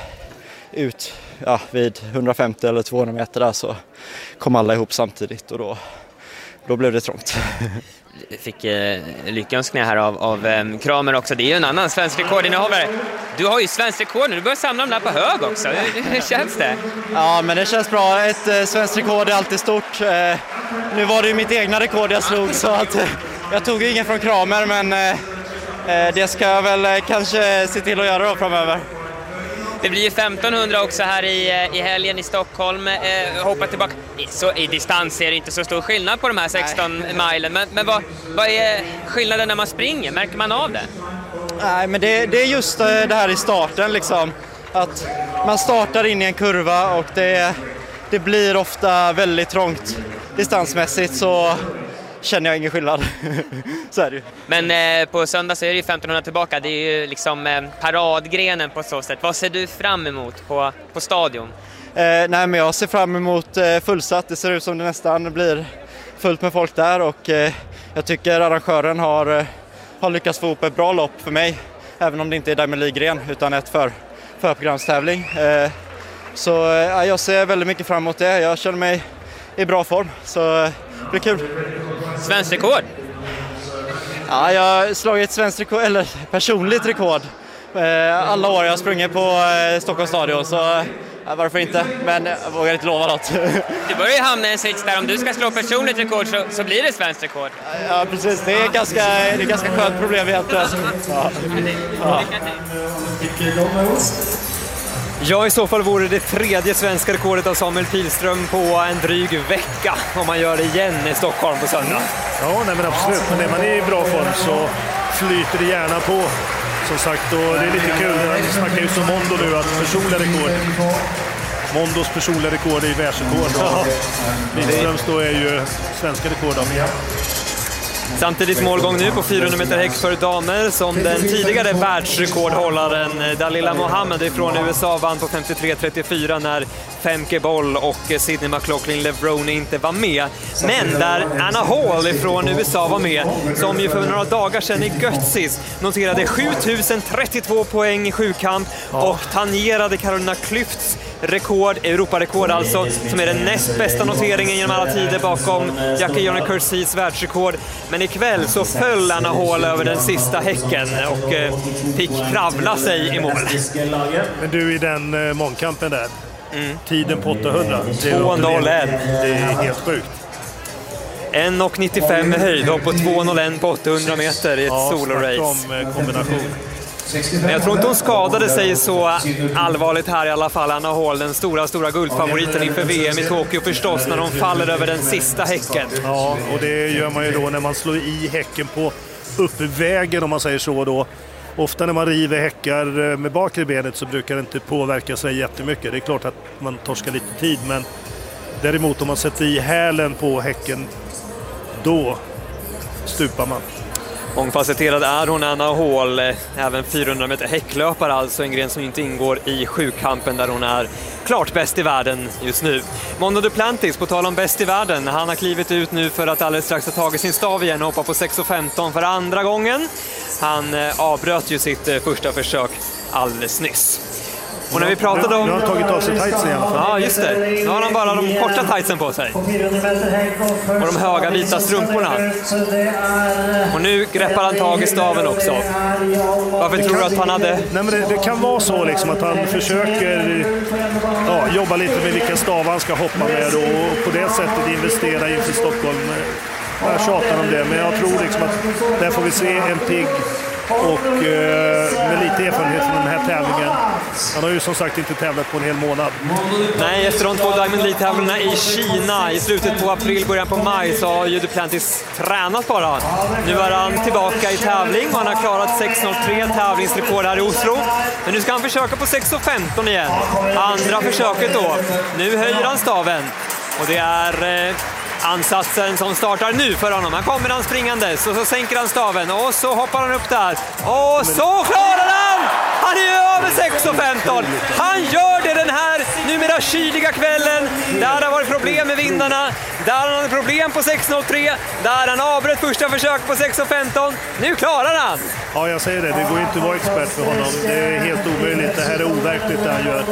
ut ja, vid hundrafemtio eller tvåhundra meter där så kom alla ihop samtidigt och då, då blev det trångt. Jag fick eh, lyckönskningar här av, av eh, Kramer också. Det är ju en annan svensk rekordinnehavare. Du har ju svensk rekord nu. Du börjar samla dem där på hög också. Hur, hur känns det? Ja, men det känns bra. Ett eh, svenskt rekord är alltid stort. Eh, nu var det ju mitt egna rekord jag slog så att eh, jag tog ju ingen från Kramer, men eh, det ska jag väl eh, kanske se till att göra då framöver. Det blir ju femtonhundra också här i, i helgen i Stockholm. Eh, hoppa tillbaka. Så i distans är det inte så stor skillnad på de här sexton milen. Men, men vad, vad är skillnaden när man springer? Märker man av det? Nej, men det, det är just det här i starten liksom. Att man startar in i en kurva och det, det blir ofta väldigt trångt distansmässigt, så känner jag ingen skillnad. Så är det ju. Men eh, på söndag så är det ju femtonhundra tillbaka. Det är ju liksom eh, paradgrenen på så sätt. Vad ser du fram emot på, på stadion? Eh, nej, men jag ser fram emot eh, fullsatt. Det ser ut som det nästan blir fullt med folk där och eh, jag tycker arrangören har, eh, har lyckats få ihop ett bra lopp för mig. Även om det inte är Diamond League-gren utan ett för, förprogramstävling. Eh, så eh, jag ser väldigt mycket fram emot det. Jag känner mig i bra form, så eh, det blir kul. Svensk rekord? Ja, jag har slagit svenskt rekord, eller personligt rekord. Eh, alla år jag har sprungit på eh, Stockholms stadion, så ja, varför inte? Men jag vågar inte lova något. Det börjar ju hamna en sits där. Om du ska slå personligt rekord så, så blir det svenskt rekord. Ja, precis. Det är ganska, det är ganska skönt problem egentligen. Ja. Ja. Ja, i så fall vore det tredje svenska rekordet av Samuel Pilström på en dryg vecka om man gör det igen i Stockholm på söndag. Ja, nej, men absolut. Men är man i bra form så flyter det gärna på. Som sagt, och det är lite kul. Vi snackar ju som Mondo nu att personliga rekord. Mondos personliga rekord är världsrekord. Ja. Pilströms då är ju svenska rekord av mer. Samtidigt målgång nu på fyrahundra meter häck för damer som den tidigare världsrekordhållaren Dalila Mohammed från U S A vann på femtiotre trettiofyra när Femke Boll och Sydney McLaughlin Levrone inte var med. Men där Anna Hall från U S A var med, som ju för några dagar sedan i Götzis noterade sjutusen trettiotvå poäng i sjukamp och tangerade Carolina Klüfts rekord, Europarekord alltså, som är den näst bästa noteringen genom alla tider bakom Jackie Johnny Cursis världsrekord. Men ikväll så föll Anna Hall över den sista häcken och eh, fick kravla sig i mål. Men du, i den eh, mångkampen där, mm. tiden på åttahundra, två noll ett. Det är helt sjukt. en nittiofem i höjd och på två noll ett på åttahundra meter i ett ja, solo-race. Om, eh, kombination. Men jag tror inte hon skadade sig så allvarligt här i alla fall. Anna Hall, den stora, stora guldfavoriten inför V M i Tokyo förstås, när de faller över den sista häcken. Ja, och det gör man ju då när man slår i häcken på uppvägen, om man säger så då. Ofta när man river häckar med bakre benet så brukar det inte påverka sig jättemycket. Det är klart att man torskar lite tid, men däremot om man sätter i hälen på häcken, då stupar man. Mångfacetterad är hon, Anna Hall, även fyrahundra meter häcklöpare, alltså en gren som inte ingår i sjukampen där hon är klart bäst i världen just nu. Mondo Duplantis, på tal om bäst i världen, han har klivit ut nu för att alldeles strax ha tagit sin stav igen och hoppa på sex femton för andra gången. Han eh, avbröt ju sitt eh, första försök alldeles nyss. Och när vi pratade om... Nu har han tagit av sig tightsen i alla fall. Ja, just det. Nu har han bara de korta tightsen på sig. Och de höga vita strumporna. Och nu greppar han tag i staven också. Varför tror du att han hade... Nej, men det, det kan vara så liksom att han försöker ja, jobba lite med vilka stavar han ska hoppa med och på det sättet investera inför Stockholm. Jag tjatar om det, men jag tror liksom att där får vi se en pigg och eh, med lite erfarenhet från den här tävlingen. Han har ju som sagt inte tävlat på en hel månad. Nej, efter de två Diamond League-tävlingarna i Kina i slutet på april, början på maj, så har ju Duplantis tränat bara. Nu är han tillbaka i tävling och han har klarat sex noll tre tävlingsrekord här i Oslo. Men nu ska han försöka på sex femton igen. Andra försöket då. Nu höjer han staven. Och det är... Eh, ansatsen som startar nu för honom. Han kommer han springande, så, så sänker han staven och så hoppar han upp där. Och så klarar han! Han är ju över sex femton. Han gör det den här numera kyliga kvällen. Där har varit problem med vindarna. Där har han problem på sex noll tre. Där han avbröt första försök på sex femton. Nu klarar han! Ja, jag säger det. Det går inte att vara expert för honom. Det är helt omöjligt. Det här är overkligt det han gör.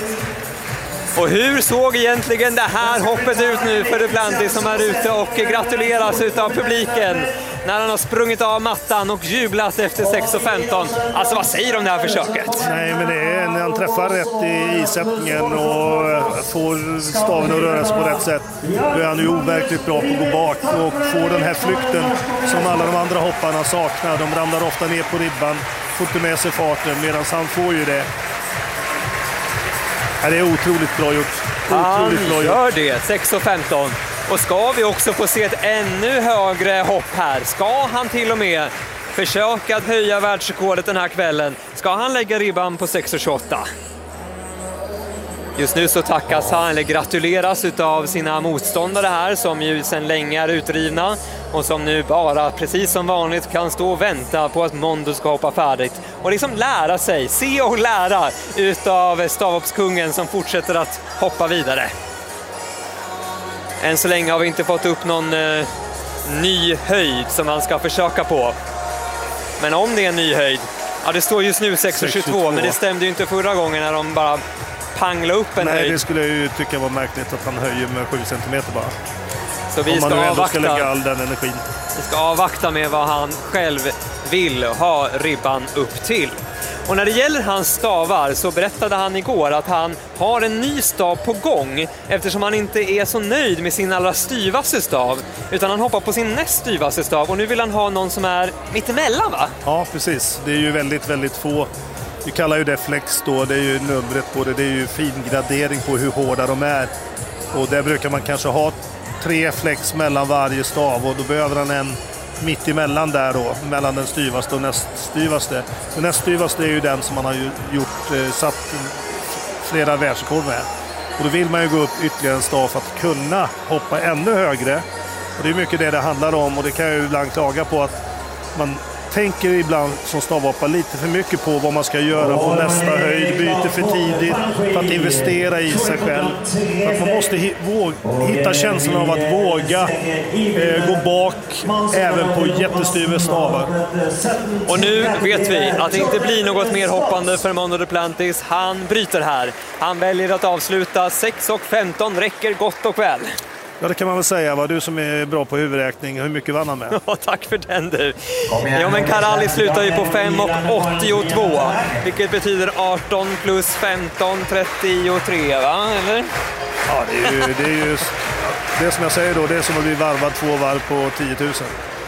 Och hur såg egentligen det här hoppet ut nu för Duplantis som är ute och gratuleras utav publiken när han har sprungit av mattan och jublat efter sex femton. Alltså vad säger du om det här försöket? Nej, men det är när han träffar rätt i isättningen och får staven att röra sig på rätt sätt. Då är han ju overkligt bra på att gå bak och får den här flykten som alla de andra hopparna saknar. De ramlar ofta ner på ribban, får inte med sig farten, medan han får ju det. Ja, det är otroligt bra gjort. Otroligt Han bra gör gjort. det, sex femton. Och ska vi också få se ett ännu högre hopp här? Ska han till och med försöka att höja världsrekordet den här kvällen? Ska han lägga ribban på sex tjugoåtta? Just nu så tackas han, eller gratuleras utav sina motståndare här som ju sedan länge är utrivna och som nu bara, precis som vanligt, kan stå och vänta på att Mondo ska hoppa färdigt och liksom lära sig, se och lära utav stavhoppskungen som fortsätter att hoppa vidare. Än så länge har vi inte fått upp någon eh, ny höjd som han ska försöka på. Men om det är en ny höjd, ja det står just nu sex tjugotvå, men det stämde ju inte förra gången när de bara pangla upp en Nej, höjd. det skulle jag ju tycka var märkligt att han höjer med sju centimeter bara. Så vi Om man ska nu ändå avvakta. ska lägga all den energin. Vi ska avvakta med vad han själv vill ha ribban upp till. Och när det gäller hans stavar så berättade han igår att han har en ny stav på gång eftersom han inte är så nöjd med sin allra styvaste stav utan han hoppar på sin näst styvaste stav och nu vill han ha någon som är mittemellan, va? Ja, precis. Det är ju väldigt, väldigt få. Vi kallar ju det flex då, det är ju numret på det, det är ju fin gradering på hur hårda de är. Och där brukar man kanske ha tre flex mellan varje stav och då behöver han en mitt emellan där då, mellan den styvaste och näststyvaste. Den näststyvaste är ju den som man har ju gjort, eh, satt flera världsrekord med. Och då vill man ju gå upp ytterligare en stav för att kunna hoppa ännu högre. Och det är mycket det det handlar om och det kan jag ju ibland klaga på att man tänker ibland som stavhoppare lite för mycket på vad man ska göra på nästa höjd, byter för tidigt för att investera i sig själv. För att man måste hi- våg- hitta känslan av att våga eh, gå bak även på jättestyva stavar. Och nu vet vi att det inte blir något mer hoppande för Mondo Duplantis. Han bryter här. Han väljer att avsluta sex femton, räcker gott och väl. Ja, det kan man väl säga. Var du som är bra på huvudräkning, hur mycket vann han med? Ja, tack för den du. Ja, men Karali slutar ju på fem åttiotvå, vilket betyder arton plus femton, trettiotre, va? Eller? Ja, det är ju det, är ju, det som jag säger då, det är som att bli varvad två varv på tio tusen.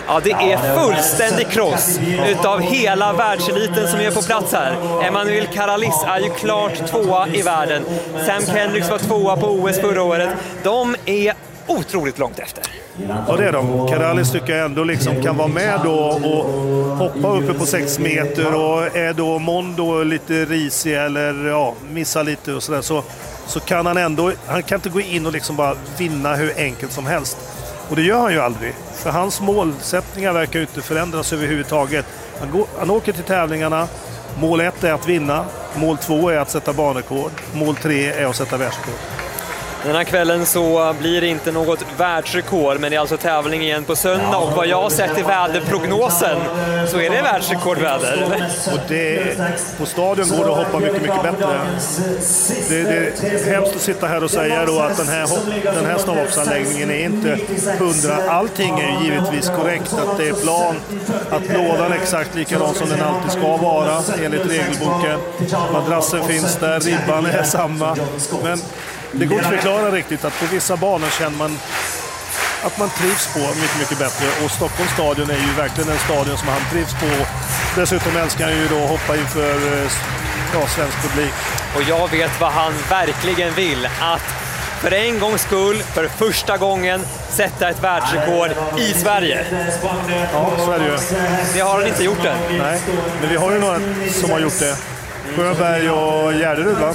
Ja, det är fullständig kross utav hela världseliten som är på plats här. Emanuel Karalis är ju klart tvåa i världen. Sam Kendricks var tvåa på O S förra året. De är otroligt långt efter. Ja, det är de. Karalis tycker jag ändå liksom kan vara med då och hoppa uppe på sex meter, och är då Mondo lite risig eller ja, missar lite och sådär, så, så kan han ändå, han kan inte gå in och liksom bara vinna hur enkelt som helst. Och det gör han ju aldrig. För hans målsättningar verkar ju inte förändras överhuvudtaget. Han, går, han åker till tävlingarna. Mål ett är att vinna. Mål två är att sätta banrekord. Mål tre är att sätta världsrekord. Den här kvällen så blir det inte något världsrekord, men det är alltså tävling igen på söndag, och vad jag har sett i väderprognosen så är det världsrekordväder. Och det, på stadion går det att hoppa mycket, mycket bättre. Det, det är hemskt att sitta här och säga då att den här, den här stavhoppsanläggningen är inte hundra. Allting är ju givetvis korrekt, att det är plan, att lådan är exakt likadan som den alltid ska vara enligt regelboken. Madrassen finns där, ribban är samma, men det går inte att förklara riktigt att på vissa banor känner man att man trivs på mycket, mycket bättre. Och Stockholms stadion är ju verkligen en stadion som han trivs på. Dessutom älskar han ju då hoppa inför ja, svensk publik. Och jag vet vad han verkligen vill. Att för en gångs skull, för första gången, sätta ett världsrekord i Sverige. Ja, så är det ju. Det har han inte gjort än. Nej, men vi har ju några som har gjort det. Sjöberg och Gärderud, va?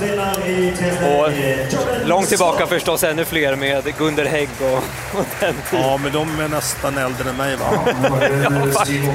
Och långt tillbaka förstås ännu fler med Gunder Hägg och, och den tiden. Ja, men de är nästan äldre än mig, va? Ja, faktiskt.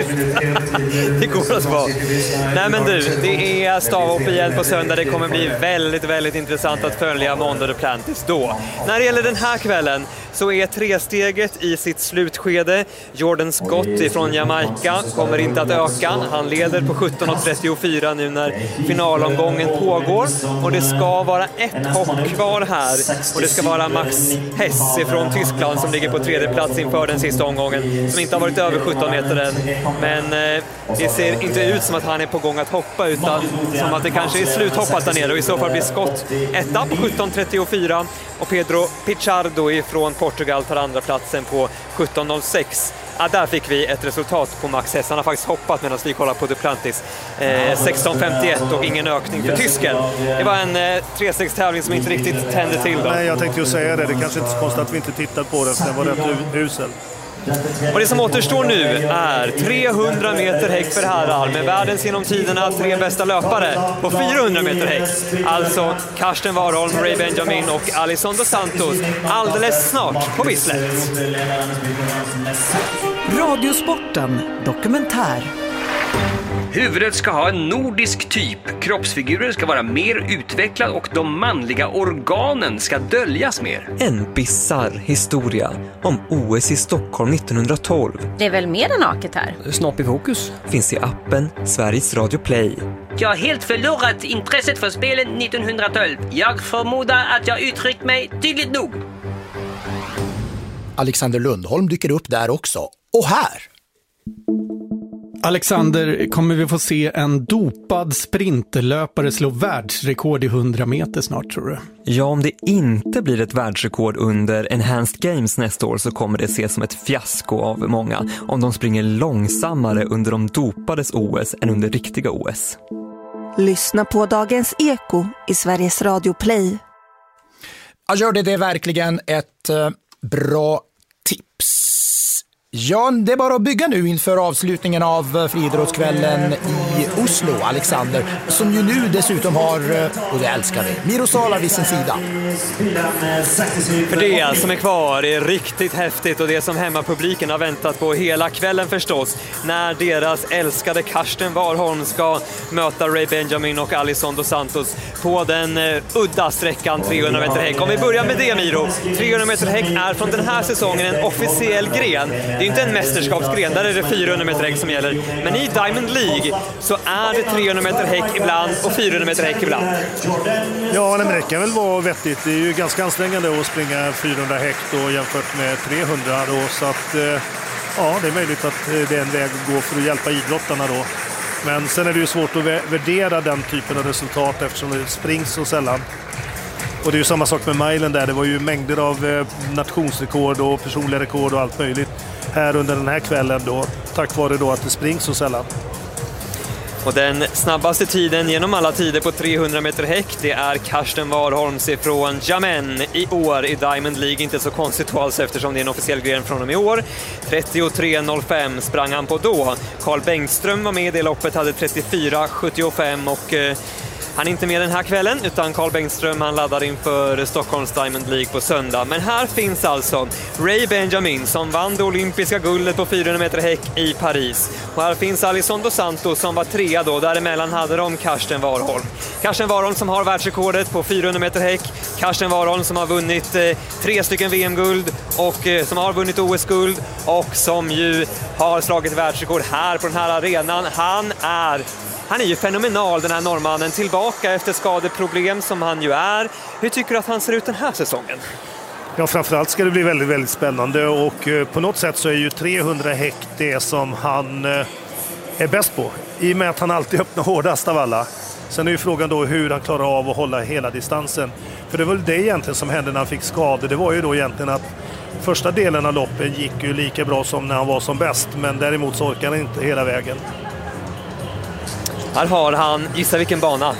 Det går att vara. Nej, men du, det är stavhopp igen på söndag. Det kommer bli väldigt, väldigt intressant att följa Mondo Duplantis då. När det gäller den här kvällen så är tresteget i sitt slutskede. Jordan Scott från Jamaica kommer inte att öka. Han leder på sjutton trettiofyra nu när finalomgången pågår. Och det ska vara ett hopp kvar här. Och det ska vara Max Hess från Tyskland som ligger på tredje plats inför den sista omgången. Som inte har varit över sjutton meter än. Men eh, det ser inte ut som att han är på gång att hoppa, utan som att det kanske är sluthoppat där nere. Och i så fall blir Scott etta på sjutton trettiofyra. Och Pedro Pichardo från Portugal tar andra platsen på sjutton noll sex. Ja, där fick vi ett resultat på Max Hess. Han har faktiskt hoppat medan vi kollar på Duplantis. Eh, sexton femtioett och ingen ökning för tysken. Det var en eh, trestegstävling som inte riktigt tände till då. Nej, jag tänkte ju säga det. Det kanske inte är så konstigt att vi inte tittar på det, för den var rätt usel. Och det som återstår nu är trehundra meter häck för herrar med världens genom tiderna tre bästa löpare på fyrahundra meter häck. Alltså Karsten Warholm, Ray Benjamin och Alison dos Santos alldeles snart på Bislett. Radiosporten dokumentär. Huvudet ska ha en nordisk typ, kroppsfiguren ska vara mer utvecklad och de manliga organen ska döljas mer. En bizarr historia om O S i Stockholm nittonhundratolv. Det är väl mer än naket här? Snopp i fokus finns i appen Sveriges Radio Play. Jag har helt förlorat intresset för spelen nittonhundratolv. Jag förmodar att jag uttryckt mig tydligt nog. Alexander Lundholm dyker upp där också. Och här! Alexander, kommer vi få se en dopad sprinterlöpare slå världsrekord i hundra meter snart, tror du? Ja, om det inte blir ett världsrekord under Enhanced Games nästa år så kommer det ses som ett fiasko av många om de springer långsammare under de dopades O S än under riktiga O S. Lyssna på Dagens Eko i Sveriges Radio Play. Ja, gör det, det är verkligen ett uh, bra tips. Ja, det är bara att bygga nu inför avslutningen av friidrottskvällen i Oslo, Alexander, som ju nu dessutom har, och det älskar vi, Miro Sala vid sin sida. För det som är kvar är riktigt häftigt och det som hemmapubliken har väntat på hela kvällen förstås, när deras älskade Karsten Warholm ska möta Ray Benjamin och Alison dos Santos på den uh, udda sträckan trehundra meter häck. Om vi börjar med det, Miro. trehundra meter häck är från den här säsongen en officiell gren. Det är inte en mästerskapsgren, där är det fyrahundra meter häck som gäller. Men i Diamond League så är det trehundra meter häck ibland och fyrahundra meter häck ibland. Ja, men det kan väl vara vettigt. Det är ju ganska ansträngande att springa fyrahundra häck då jämfört med trehundra då, så att ja, det är möjligt att det är en väg att gå för att hjälpa idrottarna då. Men sen är det ju svårt att värdera den typen av resultat eftersom det springs så sällan. Och det är ju samma sak med milen där. Det var ju mängder av eh, nationsrekord och personliga rekord och allt möjligt här under den här kvällen då, tack vare då att det springs så sällan. Och den snabbaste tiden genom alla tider på trehundra meter häck, det är Karsten Warholms ifrån Jamen i år i Diamond League. Inte så konstigt alls eftersom det är en officiell gren från och med i år. trettiotre noll fem sprang han på då. Carl Bengtström var med i det loppet, hade trettiofyra sjuttiofem och eh, han är inte med den här kvällen, utan Carl Bengtström han laddar inför Stockholms Diamond League på söndag. Men här finns alltså Ray Benjamin som vann det olympiska guldet på fyrahundra meter häck i Paris. Och här finns Alison dos Santos som var trea då, däremellan hade de Karsten Warholm. Karsten Warholm som har världsrekordet på fyrahundra meter häck. Karsten Warholm som har vunnit eh, tre stycken V M-guld och eh, som har vunnit O S-guld och som ju har slagit världsrekord här på den här arenan. Han är Han är ju fenomenal, den här norrmannen, tillbaka efter skadeproblem som han ju är. Hur tycker du att han ser ut den här säsongen? Ja, framförallt ska det bli väldigt, väldigt spännande och eh, på något sätt så är ju trehundra häck det som han eh, är bäst på. I och med att han alltid öppnar hårdast av alla. Sen är ju frågan då hur han klarar av att hålla hela distansen. För det var väl det egentligen som hände när han fick skador. Det var ju då egentligen att första delen av loppen gick ju lika bra som när han var som bäst, men däremot så orkar han inte hela vägen. Här har han, gissa vilken bana?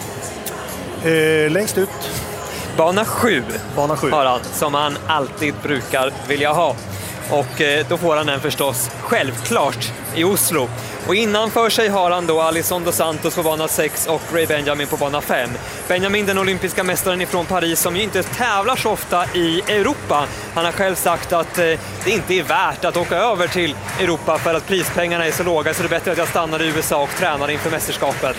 Eh, längst ut. Bana sju. Bana sju. Har han, som han alltid brukar vilja ha. Och eh, då får han den förstås självklart i Oslo. Och innanför sig har han då Alison dos Santos på bana sex och Ray Benjamin på bana fem. Benjamin, den olympiska mästaren ifrån Paris, som ju inte tävlar så ofta i Europa. Han har själv sagt att eh, det inte är värt att åka över till Europa för att prispengarna är så låga, så det är bättre att jag stannar i U S A och tränar inför mästerskapet.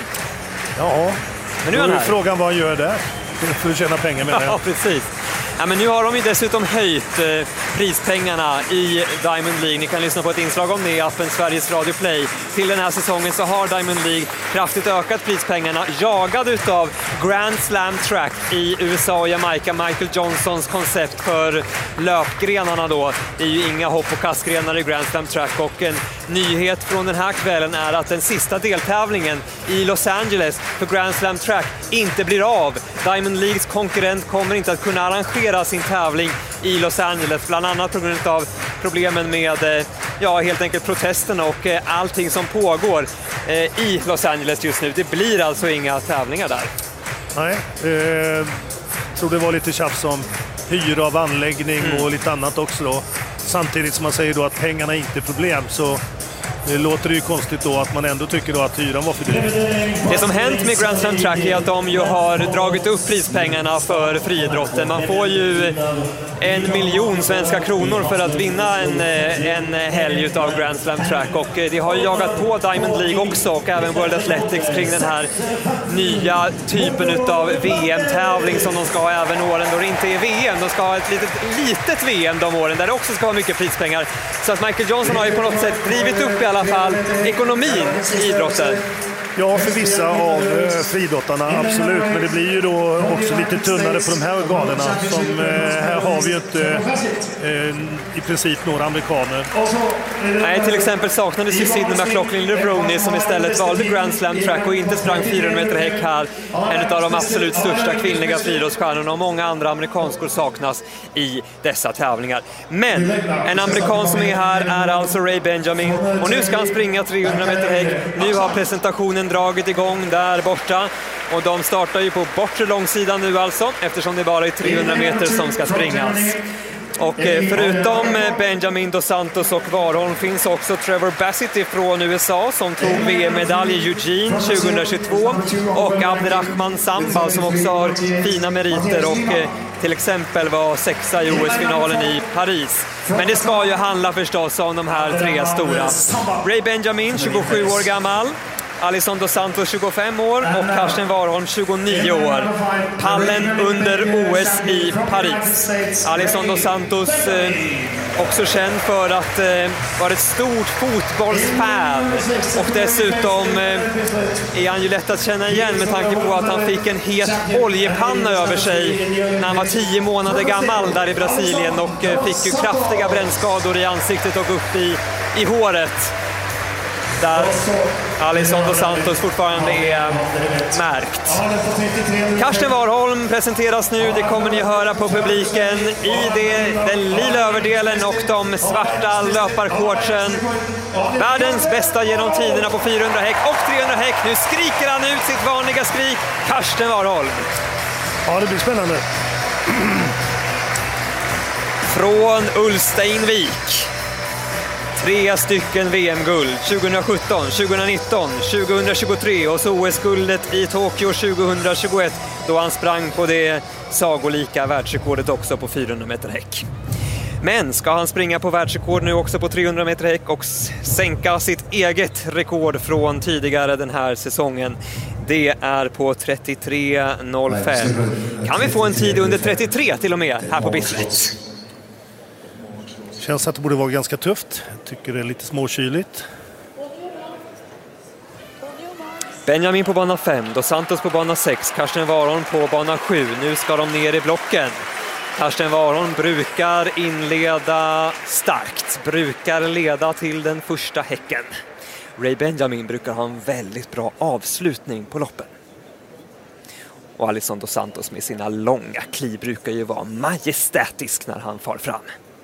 Ja, men nu är han här. Frågan vad han gör där. För att tjäna pengar med det. Ja, precis. Ja, men nu har de ju dessutom höjt eh, prispengarna i Diamond League. Ni kan lyssna på ett inslag om det i appen Sveriges Radio Play. Till den här säsongen så har Diamond League kraftigt ökat prispengarna, jagad utav Grand Slam Track i U S A och Jamaica. Michael Johnsons koncept för löpgrenarna då. Det är ju inga hopp- och kastgrenar i Grand Slam Track, och en nyhet från den här kvällen är att den sista deltävlingen i Los Angeles för Grand Slam Track inte blir av. Diamond Leagues konkurrent kommer inte att kunna arrangera sin tävling i Los Angeles, bland annat på grund av problemen med ja, helt enkelt protesterna och allting som pågår i Los Angeles just nu. Det blir alltså inga tävlingar där. Nej, eh, tror det var lite tjafs om hyra av anläggning mm. och lite annat också då. Samtidigt som man säger då att pengarna inte är problem, så det låter det ju konstigt då att man ändå tycker då att hyran var för dyr. Det som hänt med Grand Slam Track är att de ju har dragit upp prispengarna för friidrotten. Man får ju en miljon svenska kronor för att vinna en, en helg utav Grand Slam Track, och det har ju jagat på Diamond League också och även World Athletics kring den här nya typen utav V M-tävling som de ska ha även åren då det inte är V M. De ska ha ett litet, litet V M de åren där det också ska ha mycket prispengar. Så att Michael Johnson har ju på något sätt drivit upp i alla fall ekonomin i idrotten. Ja, för vissa av eh, friidrottarna, absolut. Men det blir ju då också lite tunnare på de här galorna. Som, eh, här har vi ju inte eh, i princip några amerikaner. Nej, till exempel saknades ju Sydney McLaughlin Levroni som istället valde Grand Slam Track och inte sprang fyrahundra meter häck här. En av de absolut största kvinnliga friidrottsstjärnorna, och många andra amerikanskor saknas i dessa tävlingar. Men en amerikan som är här är alltså Ray Benjamin, och nu ska han springa trehundra meter häck. Nu har presentationen dragit igång där borta, och de startar ju på bortre långsidan nu alltså, eftersom det bara är trehundra meter som ska springas. Och förutom Benjamin dos Santos och Warholm finns också Trevor Bassett från U S A som tog V M-medalj i Eugene tjugohundratjugotvå, och Abderrahman Samba som också har fina meriter och till exempel var sexa i O S-finalen i Paris. Men det ska ju handla förstås om de här tre stora. Ray Benjamin, tjugosju år gammal. Alison dos Santos, tjugofem år, och Karsten Warholm, tjugonio år. Pallen under O S i Paris. Alison dos Santos, eh, också känd för att eh, vara ett stort fotbollsfan, och dessutom eh, är han ju lätt att känna igen med tanke på att han fick en het oljepanna över sig när han var tio månader gammal där i Brasilien, och eh, fick ju kraftiga brännskador i ansiktet och upp i, i håret. där Alison dos Santos fortfarande är märkt. Karsten Warholm presenteras nu, det kommer ni höra på publiken, i det, den lila överdelen och de svarta löparshortsen. Världens bästa genom tiderna på fyrahundra häck och trehundra häck. Nu skriker han ut sitt vanliga skrik, Karsten Warholm. Ja, det blir spännande. Från Ulsteinvik. Tre stycken V M-guld, tjugohundrasjutton, tjugohundranitton, tjugohundratjugotre och så O S-guldet i Tokyo tjugohundratjugoett då han sprang på det sagolika världsrekordet också på fyrahundra meter häck. Men ska han springa på världsrekord nu också på trehundra meter häck och sänka sitt eget rekord från tidigare den här säsongen? Det är på trettiotre noll fem. Kan vi få en tid under trettiotre till och med här på Bislett? Känns att det borde vara ganska tufft. Tycker det är lite småkyligt. Benjamin på bana fem, Dos Santos på bana sex, Karsten Warholm på bana sju. Nu ska de ner i blocken. Karsten Warholm brukar inleda starkt, brukar leda till den första häcken. Ray Benjamin brukar ha en väldigt bra avslutning på loppen. Och Alison dos Santos med sina långa kliv brukar ju vara majestätisk när han far fram.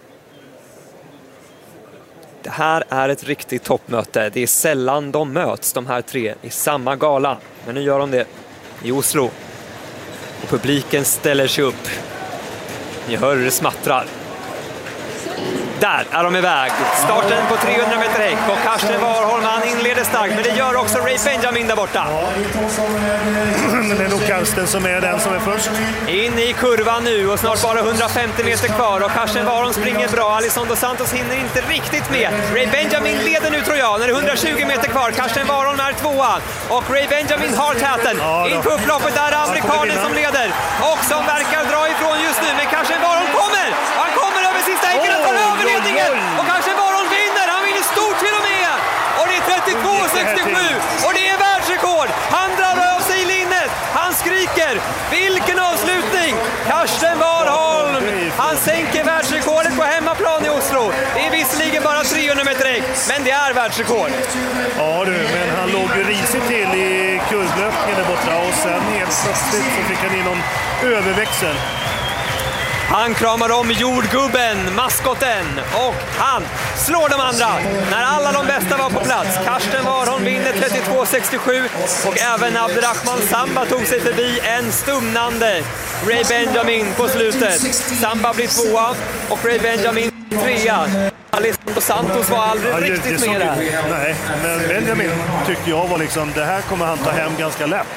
Det här är ett riktigt toppmöte. Det är sällan de möts, de här tre, i samma gala. Men nu gör de det i Oslo. Och publiken ställer sig upp. Ni hör hur det smattrar. Där är de iväg. Starten på trehundra meter häck och Karsten Warholm, han inleder starkt, men det gör också Ray Benjamin där borta. Ja, det är nog Karsten som är den som är först. In i kurvan nu och snart bara hundrafemtio meter kvar och Karsten Warholm springer bra. Alison dos Santos hinner inte riktigt med. Ray Benjamin leder nu tror jag när det är hundratjugo meter kvar. Karsten Warholm är tvåa och Ray Benjamin har täten. Ja, in på upploppet där är amerikanen som leder och som verkar dra ifrån just nu, men Karsten Warholm kommer! Han kommer över sista häcken och tar över ledningen och Karsten Warholm vinner. Han vinner stort till och med och det är trettiotvå sextiosju och det är världsrekord. Han drar av sig linnet. Han skriker. Vilken avslutning! Karsten Warholm. Han sänker världsrekordet på hemmaplan i Oslo. Det är visserligen bara trehundra meter häck, men det är världsrekord. Ja du, men han låg ju risigt till i kurvlöpningen där borta och sen helt plötsligt så fick han in någon överväxel. Han kramar om jordgubben, maskoten, och han slår de andra när alla de bästa var på plats. Karsten Warholm vinner trettiotvå sextiosju och även Abderrahman Samba tog sig förbi en stumnande Ray Benjamin på slutet. Samba blir tvåa och Ray Benjamin trea. Alison dos Santos var aldrig ja, riktigt med där. Nej, men Benjamin tyckte jag var liksom, det här kommer han ta hem ganska lätt.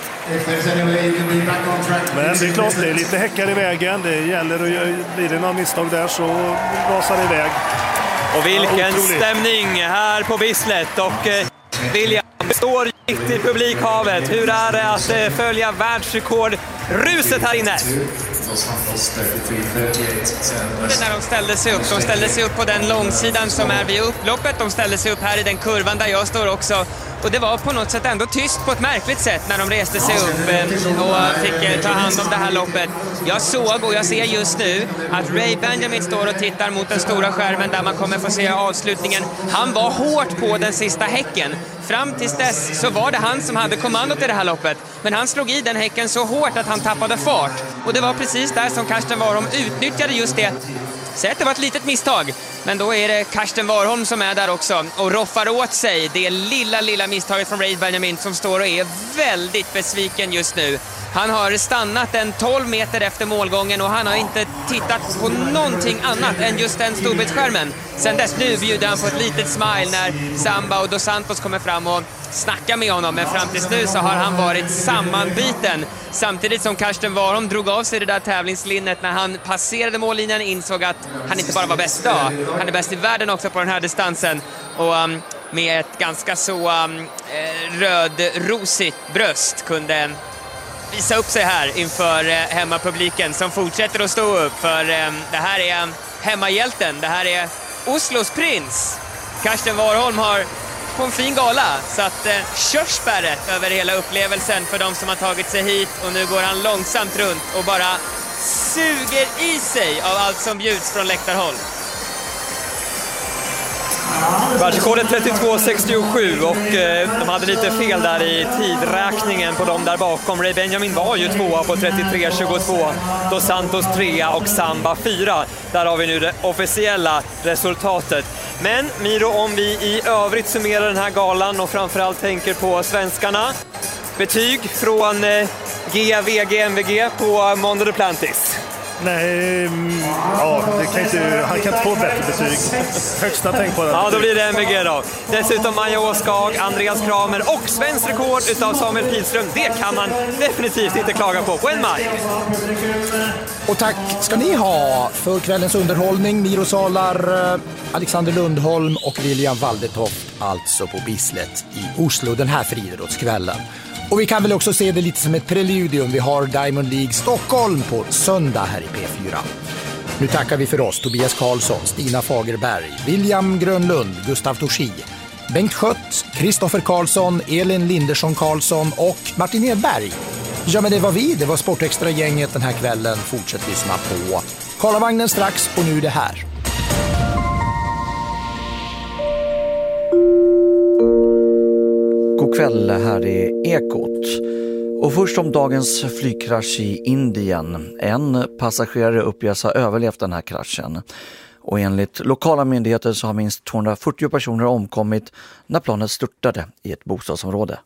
Men det är klart, det är lite häckar i vägen. Det gäller att blir det några misstag där så rasar det iväg. Och vilken ja, stämning här på Bislett. Och eh, William står mitt i publikhavet. Hur är det att eh, följa världsrekordruset här inne? När de ställde sig upp, de ställde sig upp på den långsidan som är vid upploppet. De ställde sig upp här i den kurvan där jag står också. Och det var på något sätt ändå tyst på ett märkligt sätt när de reste sig upp och fick ta hand om det här loppet. Jag såg och jag ser just nu att Ray Benjamin står och tittar mot den stora skärmen där man kommer få se avslutningen. Han var hårt på den sista häcken. Fram tills dess så var det han som hade kommandot i det här loppet. Men han slog i den häcken så hårt att han tappade fart. Och det var precis där som Karsten Warholm utnyttjade just det. Så det var ett litet misstag. Men då är det Karsten Warholm som är där också och roffar åt sig det lilla, lilla misstaget från Ray Benjamin som står och är väldigt besviken just nu. Han har stannat en tolv meter efter målgången och han har inte tittat på någonting annat än just den storbildsskärmen. Sen dess nu bjuder han på ett litet smile när Samba och Dos Santos kommer fram och snackar med honom. Men fram tills nu så har han varit sammanbiten. Samtidigt som Karsten Warholm drog av sig det där tävlingslinnet när han passerade mållinjen, insåg att han inte bara var bäst då. Han är bäst i världen också på den här distansen. Och um, med ett ganska så um, röd-rosigt bröst kunde visa upp sig här inför eh, hemmapubliken som fortsätter att stå upp. För eh, det här är hemmahjälten, det här är Oslos prins. Karsten Warholm har på en fin gala satt eh, körsbäret över hela upplevelsen för de som har tagit sig hit. Och nu går han långsamt runt och bara suger i sig av allt som bjuds från läktarhåll. Världsrekordet trettiotvå sextiosju och eh, de hade lite fel där i tidräkningen på dem där bakom. Ray Benjamin var ju tvåa på trettiotre tjugotvå, Dos Santos trea och Samba fyra. Där har vi nu det officiella resultatet. Men Miro, om vi i övrigt summerar den här galan och framförallt tänker på svenskarna. Betyg från eh, G V G M V G på Mondo Duplantis. Nej, mm, ja, det kan inte, han kan inte få bättre betyg. Högsta tänk på den. Ja, då blir det M V G då. Dessutom Maja Åskag, Andreas Kramer och svensk rekord utav Samuel Pilström. Det kan man definitivt inte klaga på på en maj. Och tack ska ni ha för kvällens underhållning. Miro Salar, Alexander Lundholm och William Waldetoft, alltså på Bislett i Oslo den här friidrottskvällen. Och vi kan väl också se det lite som ett preludium. Vi har Diamond League Stockholm på söndag här i P fyra. Nu tackar vi för oss Tobias Karlsson, Stina Fagerberg, William Grönlund, Gustav Torsi, Bengt Schött, Kristoffer Karlsson, Elin Lindersson Karlsson och Martin Edberg. Ja, men det var vi, det var Sportextra-gänget den här kvällen. Fortsätt lyssna på Karlavagnen strax och nu det här. God kväll, här är Ekot. Och först om dagens flygkrasch i Indien. En passagerare uppges ha överlevt den här kraschen. Och enligt lokala myndigheter så har minst tvåhundrafyrtio personer omkommit när planet störtade i ett bostadsområde.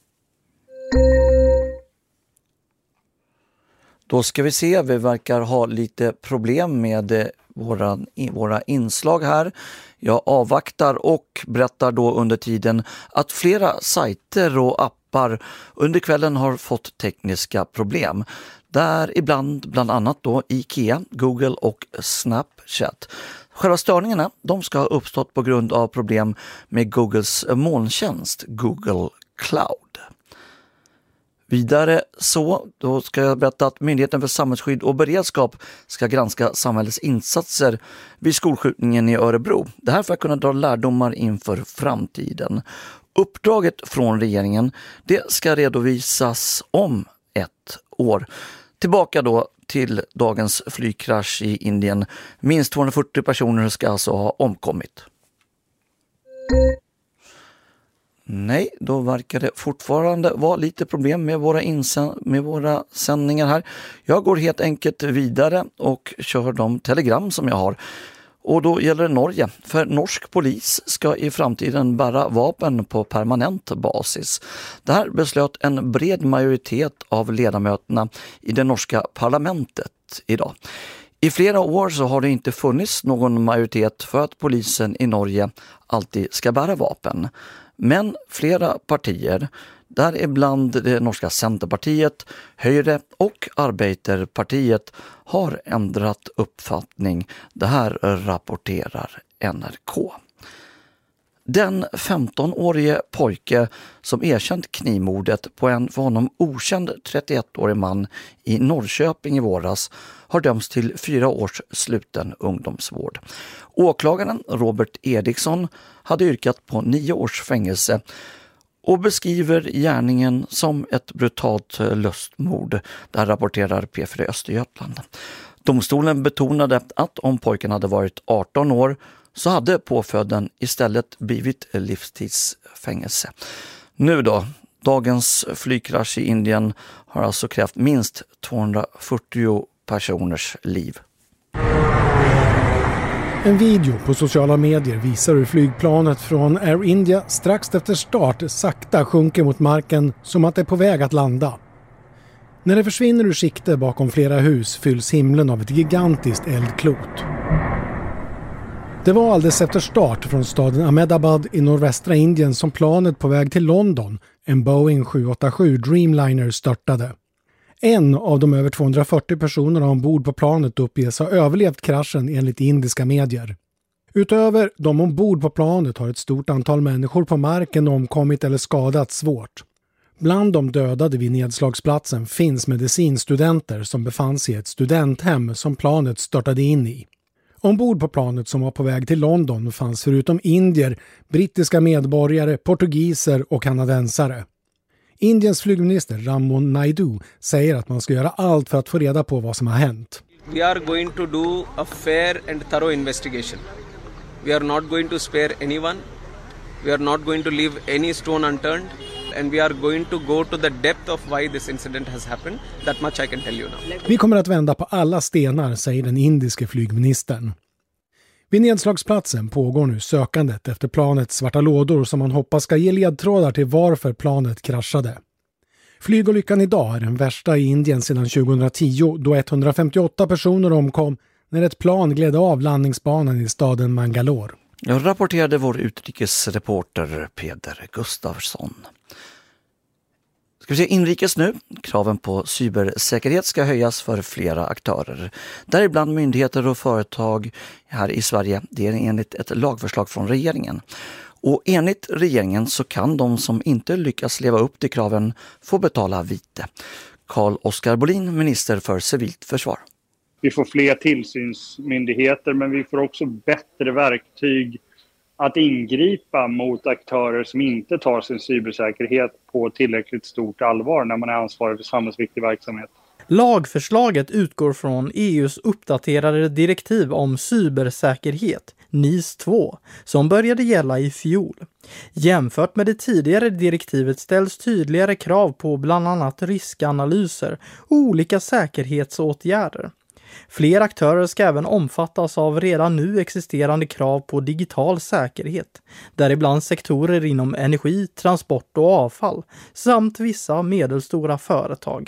Då ska vi se, vi verkar ha lite problem med våra, våra inslag här. Jag avvaktar och berättar då under tiden att flera sajter och appar under kvällen har fått tekniska problem. Där ibland bland annat då IKEA, Google och Snapchat. Själva störningarna de ska ha uppstått på grund av problem med Googles molntjänst Google Cloud. Vidare så, då ska jag berätta att Myndigheten för samhällsskydd och beredskap ska granska samhällets insatser vid skolskjutningen i Örebro. Det här för att kunna dra lärdomar inför framtiden. Uppdraget från regeringen, det ska redovisas om ett år. Tillbaka då till dagens flygkrasch i Indien. Minst tvåhundrafyrtio personer ska alltså ha omkommit. Nej, då verkar det fortfarande vara lite problem med våra, insänd- med våra sändningar här. Jag går helt enkelt vidare och kör de telegram som jag har. Och då gäller det Norge, för norsk polis ska i framtiden bära vapen på permanent basis. Det här beslöt en bred majoritet av ledamöterna i det norska parlamentet idag. I flera år så har det inte funnits någon majoritet för att polisen i Norge alltid ska bära vapen. Men flera partier, däribland det norska Centerpartiet, Høyre och Arbeiderpartiet, har ändrat uppfattning. Det här rapporterar N R K. Den femtonårige pojke som erkänt knivmordet på en för honom okänd trettioettårig man i Norrköping i våras har dömts till fyra års sluten ungdomsvård. Åklagaren Robert Eriksson hade yrkat på nio års fängelse och beskriver gärningen som ett brutalt lustmord. Där rapporterar P fyra Östergötland. Domstolen betonade att om pojken hade varit arton år så hade påföljden istället blivit livstidsfängelse. Nu då, dagens flygkrasch i Indien har alltså krävt minst tvåhundrafyrtio personers liv. En video på sociala medier visar hur flygplanet från Air India strax efter start sakta sjunker mot marken som att det är på väg att landa. När det försvinner ur sikte bakom flera hus fylls himlen av ett gigantiskt eldklot. Det var alldeles efter start från staden Ahmedabad i nordvästra Indien som planet på väg till London, en Boeing sju åttiosju Dreamliner, störtade. En av de över tvåhundrafyrtio personerna ombord på planet uppges ha överlevt kraschen enligt indiska medier. Utöver de ombord på planet har ett stort antal människor på marken omkommit eller skadats svårt. Bland de dödade vid nedslagsplatsen finns medicinstudenter som befann sig i ett studenthem som planet störtade in i. Ombord på planet som var på väg till London fanns förutom indier, brittiska medborgare, portugiser och kanadensare. Indiens flygminister Ramon Naidu säger att man ska göra allt för att få reda på vad som har hänt. We are going to do a fair and thorough investigation. We are not going to spare anyone. We are not going to leave any stone unturned. And we are going to go to the depth of why this incident has happened. That much I can tell you now. Vi kommer att vända på alla stenar, säger den indiske flygministern. Vid nedslagsplatsen pågår nu sökandet efter planets svarta lådor som man hoppas ska ge ledtrådar till varför planet kraschade. Flygolyckan idag är den värsta i Indien sedan tjugohundratio då etthundrafemtioåtta personer omkom när ett plan gled av landningsbanan i staden Mangalore. Jag rapporterade vår utrikesreporter Peder Gustafsson. Ska vi se inrikes nu. Kraven på cybersäkerhet ska höjas för flera aktörer. Däribland myndigheter och företag här i Sverige. Det är enligt ett lagförslag från regeringen. Och enligt regeringen så kan de som inte lyckas leva upp till kraven få betala vite. Carl-Oskar Bolin, minister för civilt försvar. Vi får fler tillsynsmyndigheter, men vi får också bättre verktyg att ingripa mot aktörer som inte tar sin cybersäkerhet på tillräckligt stort allvar när man är ansvarig för samhällsviktig verksamhet. Lagförslaget utgår från E U:s uppdaterade direktiv om cybersäkerhet, N I S två, som började gälla i fjol. Jämfört med det tidigare direktivet ställs tydligare krav på bland annat riskanalyser och olika säkerhetsåtgärder. Fler aktörer ska även omfattas av redan nu existerande krav på digital säkerhet, däribland sektorer inom energi, transport och avfall, samt vissa medelstora företag.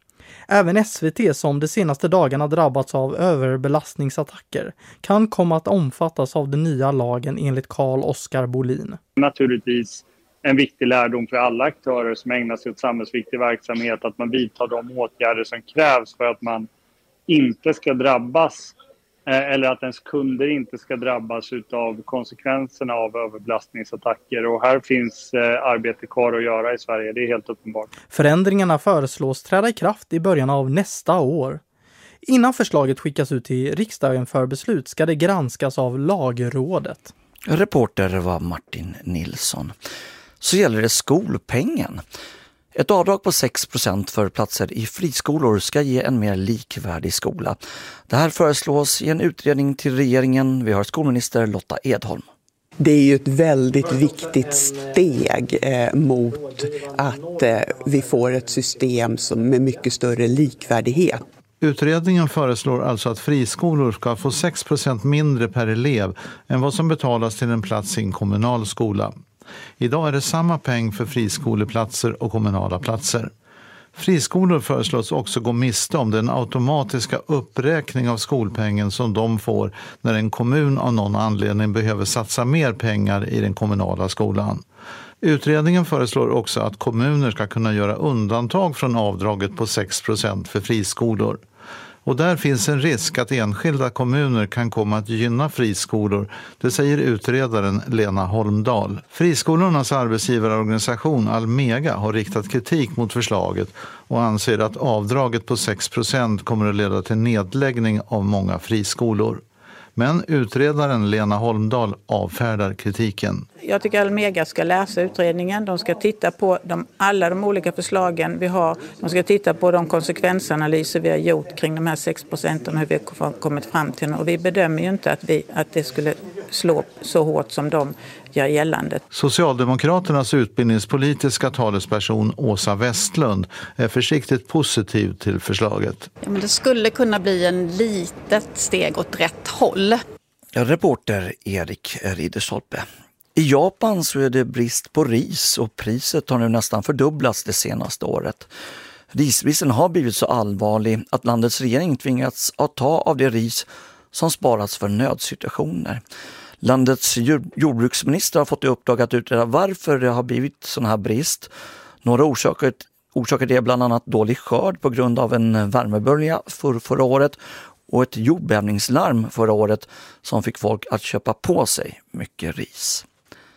Även S V T, som de senaste dagarna drabbats av överbelastningsattacker, kan komma att omfattas av den nya lagen enligt Carl-Oskar Bolin. Naturligtvis en viktig lärdom för alla aktörer som ägnar sig åt samhällsviktig verksamhet att man vidtar de åtgärder som krävs för att man inte ska drabbas eller att ens kunder inte ska drabbas av konsekvenserna av överbelastningsattacker. Och här finns arbete kvar att göra i Sverige, det är helt uppenbart. Förändringarna föreslås träda i kraft i början av nästa år. Innan förslaget skickas ut till riksdagen för beslut ska det granskas av Lagrådet. Reporter var Martin Nilsson. Så gäller det skolpengen. Ett avdrag på sex procent för platser i friskolor ska ge en mer likvärdig skola. Det här föreslås i en utredning till regeringen. Vi har skolminister Lotta Edholm. Det är ju ett väldigt viktigt steg eh, mot att eh, vi får ett system som med mycket större likvärdighet. Utredningen föreslår alltså att friskolor ska få sex procent mindre per elev än vad som betalas till en plats i en kommunal skola. Idag är det samma peng för friskoleplatser och kommunala platser. Friskolor föreslås också gå miste om den automatiska uppräkning av skolpengen som de får när en kommun av någon anledning behöver satsa mer pengar i den kommunala skolan. Utredningen föreslår också att kommuner ska kunna göra undantag från avdraget på sex procent för friskolor. Och där finns en risk att enskilda kommuner kan komma att gynna friskolor, det säger utredaren Lena Holmdahl. Friskolornas arbetsgivarorganisation Almega har riktat kritik mot förslaget och anser att avdraget på sex procent kommer att leda till nedläggning av många friskolor. Men utredaren Lena Holmdahl avfärdar kritiken. Jag tycker Almega ska läsa utredningen. De ska titta på de, alla de olika förslagen vi har. De ska titta på de konsekvensanalyser vi har gjort kring de här sex procenten och hur vi har kommit fram till. Och vi bedömer ju inte att, vi, att det skulle slå så hårt som de gör gällande. Socialdemokraternas utbildningspolitiska talesperson Åsa Westlund är försiktigt positiv till förslaget. Ja, men det skulle kunna bli en litet steg åt rätt håll. Reporter Erik Ridderstolpe. I Japan så är det brist på ris och priset har nu nästan fördubblats det senaste året. Risbristen har blivit så allvarlig att landets regering tvingats att ta av det ris som sparats för nödsituationer. Landets jordbruksminister har fått i uppdrag att utreda varför det har blivit sån här brist. Några orsaker, orsaker är bland annat dålig skörd på grund av en värmebölja för förra året och ett jordbävningslarm förra året som fick folk att köpa på sig mycket ris.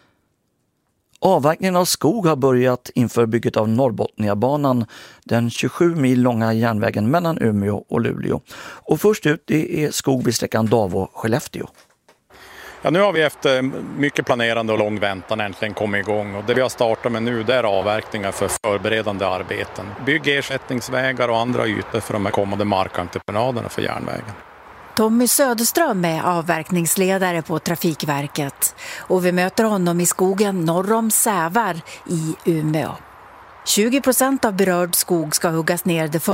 Avverkningen av skog har börjat inför bygget av Norrbotniabanan, den tjugosju mil långa järnvägen mellan Umeå och Luleå. Och först ut det är skog vid sträckan Davå-Skellefteå. Ja, nu har vi efter mycket planerande och lång väntan äntligen kommit igång och det vi har startat med nu det är avverkningar för förberedande arbeten. Bygg ersättningsvägar och andra ytor för de här kommande markentreprenaderna för järnvägen. Tommy Söderström är avverkningsledare på Trafikverket och vi möter honom i skogen norr om Sävar i Umeå. tjugo procent av berörd skog ska huggas ner det